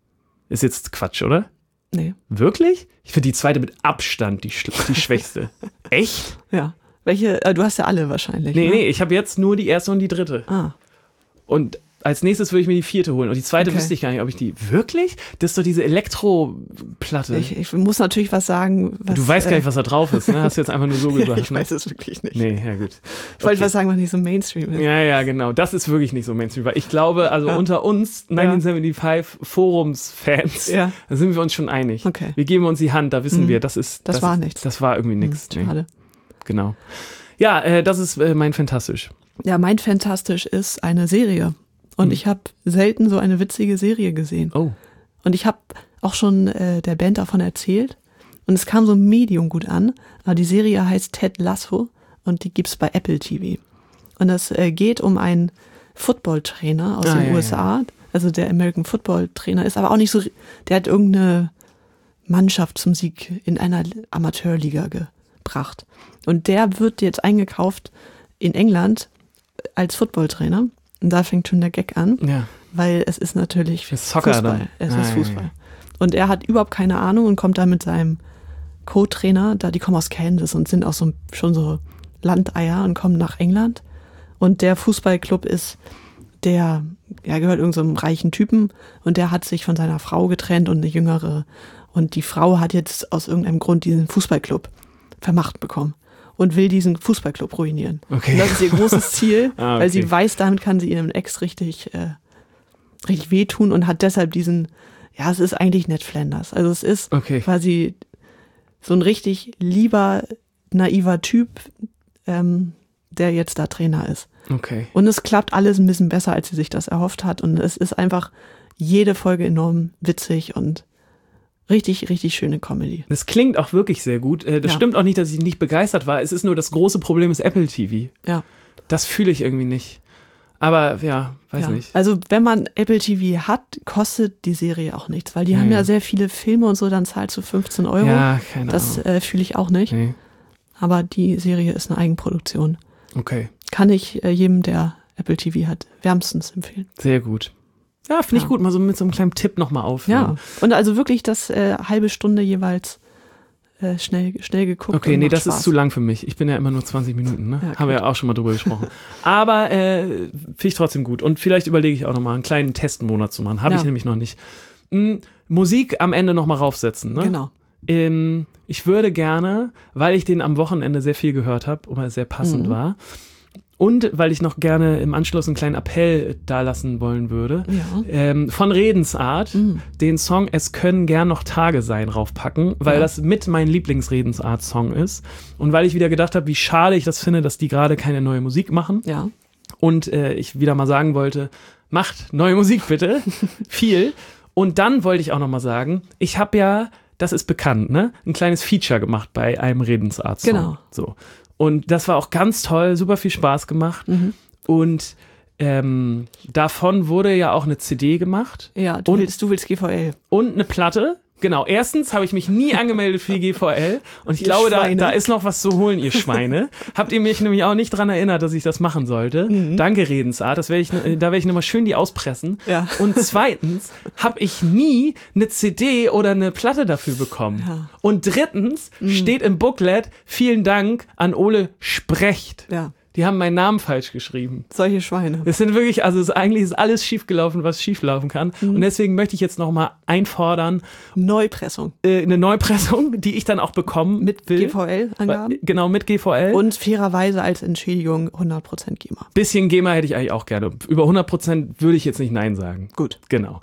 Ist jetzt Quatsch, oder? Nee. Wirklich? Ich finde die zweite mit Abstand die, die schwächste. Echt? Ja. Welche? Äh, du hast ja alle wahrscheinlich. Nee, ne? nee, ich habe jetzt nur die erste und die dritte. Ah. Und als nächstes würde ich mir die vierte holen. Und die zweite okay. wüsste ich gar nicht, ob ich die... Wirklich? Das ist doch diese Elektroplatte. Ich, ich muss natürlich was sagen. Was, du weißt äh, gar nicht, was da drauf ist, ne? Hast du jetzt einfach nur so gesagt. Ich ne? weiß es wirklich nicht. Nee, ja gut. Ich wollte okay. was sagen, was nicht so Mainstream ist. Ja, ja, genau. Das ist wirklich nicht so Mainstream. Weil ich glaube, also ja. unter uns neunzehnhundertfünfundsiebzig Forums-Fans, ja. da sind wir uns schon einig. Okay. Wir geben uns die Hand, da wissen mhm. wir, das ist... Das, das war ist, nichts. Das war irgendwie nichts. Mhm. Schade. Nee. Genau. Ja, äh, das ist äh, mein Fantastisch. Ja, mein Fantastisch ist eine Serie. Und hm. ich habe selten so eine witzige Serie gesehen. Oh. Und ich habe auch schon äh, der Band davon erzählt. Und es kam so medium gut an. Aber die Serie heißt Ted Lasso und die gibt's bei Apple T V. Und es äh, geht um einen Football-Trainer aus ah, den ja, U S A. Ja. Also der American Football-Trainer ist aber auch nicht so, der hat irgendeine Mannschaft zum Sieg in einer Amateurliga gebracht. Und der wird jetzt eingekauft in England als Footballtrainer. Und da fängt schon der Gag an, ja. weil es ist natürlich Soccer Fußball. Dann. Es ah, ist Fußball. Ja, ja. Und er hat überhaupt keine Ahnung und kommt da mit seinem Co-Trainer, da die kommen aus Kansas und sind auch so schon so Landeier und kommen nach England. Und der Fußballclub ist, der, ja, gehört irgendeinem so reichen Typen und der hat sich von seiner Frau getrennt und eine jüngere. Und die Frau hat jetzt aus irgendeinem Grund diesen Fußballclub vermacht bekommen. Und will diesen Fußballclub ruinieren. Okay. Und das ist ihr großes Ziel, ah, okay. weil sie weiß, damit kann sie ihrem Ex richtig, äh, richtig wehtun und hat deshalb diesen, ja, es ist eigentlich Ned Flanders. Also es ist okay. quasi so ein richtig lieber, naiver Typ, ähm, der jetzt da Trainer ist. Okay. Und es klappt alles ein bisschen besser, als sie sich das erhofft hat. Und es ist einfach jede Folge enorm witzig und richtig, richtig schöne Comedy. Das klingt auch wirklich sehr gut. Das ja. stimmt auch nicht, dass ich nicht begeistert war. Es ist nur, das große Problem ist Apple T V. Ja. Das fühle ich irgendwie nicht. Aber ja, weiß ja. nicht. Also wenn man Apple T V hat, kostet die Serie auch nichts, weil die ja, haben ja, ja sehr viele Filme und so, dann zahlst du fünfzehn Euro. Ja, keine das Ahnung. Das äh, fühle ich auch nicht. Nee. aber die Serie ist eine Eigenproduktion. Okay. Kann ich äh, jedem, der Apple T V hat, wärmstens empfehlen. Sehr gut. Ja, finde ich Ja. gut, mal so mit so einem kleinen Tipp nochmal aufhören. Ja, und also wirklich das äh, halbe Stunde jeweils äh, schnell, schnell geguckt. Okay, und nee, macht das Spaß. ist zu lang für mich. Ich bin ja immer nur zwanzig Minuten, ne? Ja, Haben wir ja auch schon mal drüber gesprochen. Aber äh, finde ich trotzdem gut. Und vielleicht überlege ich auch nochmal einen kleinen Testmonat zu machen. Habe Ja. ich nämlich noch nicht. Hm, Musik am Ende nochmal raufsetzen, ne? Genau. Ähm, ich würde gerne, weil ich den am Wochenende sehr viel gehört habe und er sehr passend Mhm. war und weil ich noch gerne im Anschluss einen kleinen Appell dalassen wollen würde, Ja. ähm, von Redensart Mhm. den Song Es können gern noch Tage sein raufpacken, weil Ja. das mit mein Lieblingsredensart-Song ist und weil ich wieder gedacht habe, wie schade ich das finde, dass die gerade keine neue Musik machen Ja. und äh, ich wieder mal sagen wollte, macht neue Musik bitte, viel. Und dann wollte ich auch noch mal sagen, ich habe ja, das ist bekannt, ne, ein kleines Feature gemacht bei einem Redensart-Song. Genau. So. Und das war auch ganz toll, super viel Spaß gemacht. Mhm. Und ähm, davon wurde ja auch eine C D gemacht Ja, du Und- willst, du willst G V L. und eine Platte. Genau, erstens habe ich mich nie angemeldet für die G V L und ich Ihr glaube, da, Schweine. da ist noch was zu holen, ihr Schweine. Habt ihr mich nämlich auch nicht dran erinnert, dass ich das machen sollte. Mhm. Danke, Redensart. Das werd ich, da werde ich nochmal schön die auspressen. Ja. Und zweitens habe ich nie eine C D oder eine Platte dafür bekommen. Ja. Und drittens steht im Booklet, vielen Dank an Ole Sprecht. Ja, Die haben meinen Namen falsch geschrieben. solche Schweine. Es sind wirklich, also es, eigentlich ist alles schiefgelaufen, was schieflaufen kann. Mhm. Und deswegen möchte ich jetzt nochmal einfordern, Neupressung. äh, eine Neupressung, die ich dann auch bekommen Mit will. G V L-Angaben. Genau, mit G V L. Und fairerweise als Entschädigung hundert Prozent GEMA. Bisschen GEMA hätte ich eigentlich auch gerne. Über hundert Prozent würde ich jetzt nicht Nein sagen. Gut. Genau.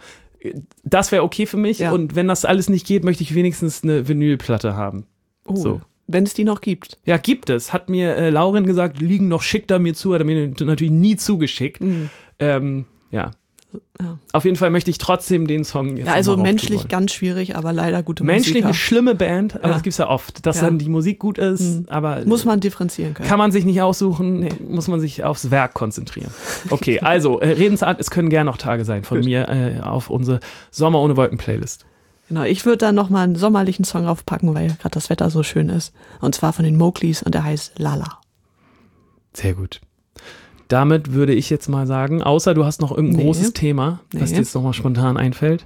Das wäre okay für mich. Ja. Und wenn das alles nicht geht, möchte ich wenigstens eine Vinylplatte haben. Oh, So. wenn es die noch gibt. Ja, gibt es. Hat mir äh, Lauren gesagt, liegen noch, schickt er mir zu. Hat er mir natürlich nie zugeschickt. Mhm. Ähm, ja. Ja. Auf jeden Fall möchte ich trotzdem den Song jetzt Ja, also noch mal menschlich raufholen. ganz schwierig, aber leider gute Menschlich Musiker. eine schlimme Band, aber Ja. das gibt's ja oft, dass Ja. dann die Musik gut ist, Mhm. aber Muss man differenzieren können. kann man sich nicht aussuchen, Nee. muss man sich aufs Werk konzentrieren. Okay, also äh, Redensart, es können gerne noch Tage sein von Gut. mir äh, auf unsere Sommer ohne Wolken Playlist. Genau, ich würde dann nochmal einen sommerlichen Song raufpacken, weil gerade das Wetter so schön ist. Und zwar von den Mowglis und der heißt Lala. Sehr gut. Damit würde ich jetzt mal sagen, außer du hast noch irgendein Nee. großes Thema, das Nee. dir jetzt nochmal spontan einfällt,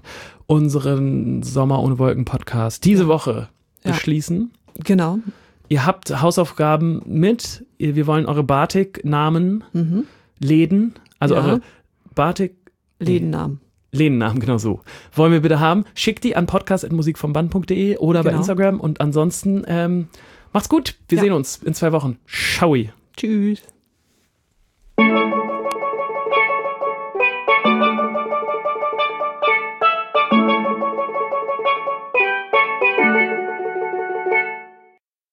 unseren Sommer ohne Wolken Podcast diese Woche Ja. beschließen. Genau. Ihr habt Hausaufgaben mit, ihr- wir wollen eure Batik-Namen, Mhm. Läden, also Ja. eure Batik, Lädennamen. Lädennamen, genau so. Wollen wir bitte haben. Schickt die an podcast at musikvomband punkt de oder bei Genau. Instagram und ansonsten ähm, macht's gut. Wir Ja. sehen uns in zwei Wochen. Ciao. Tschüss.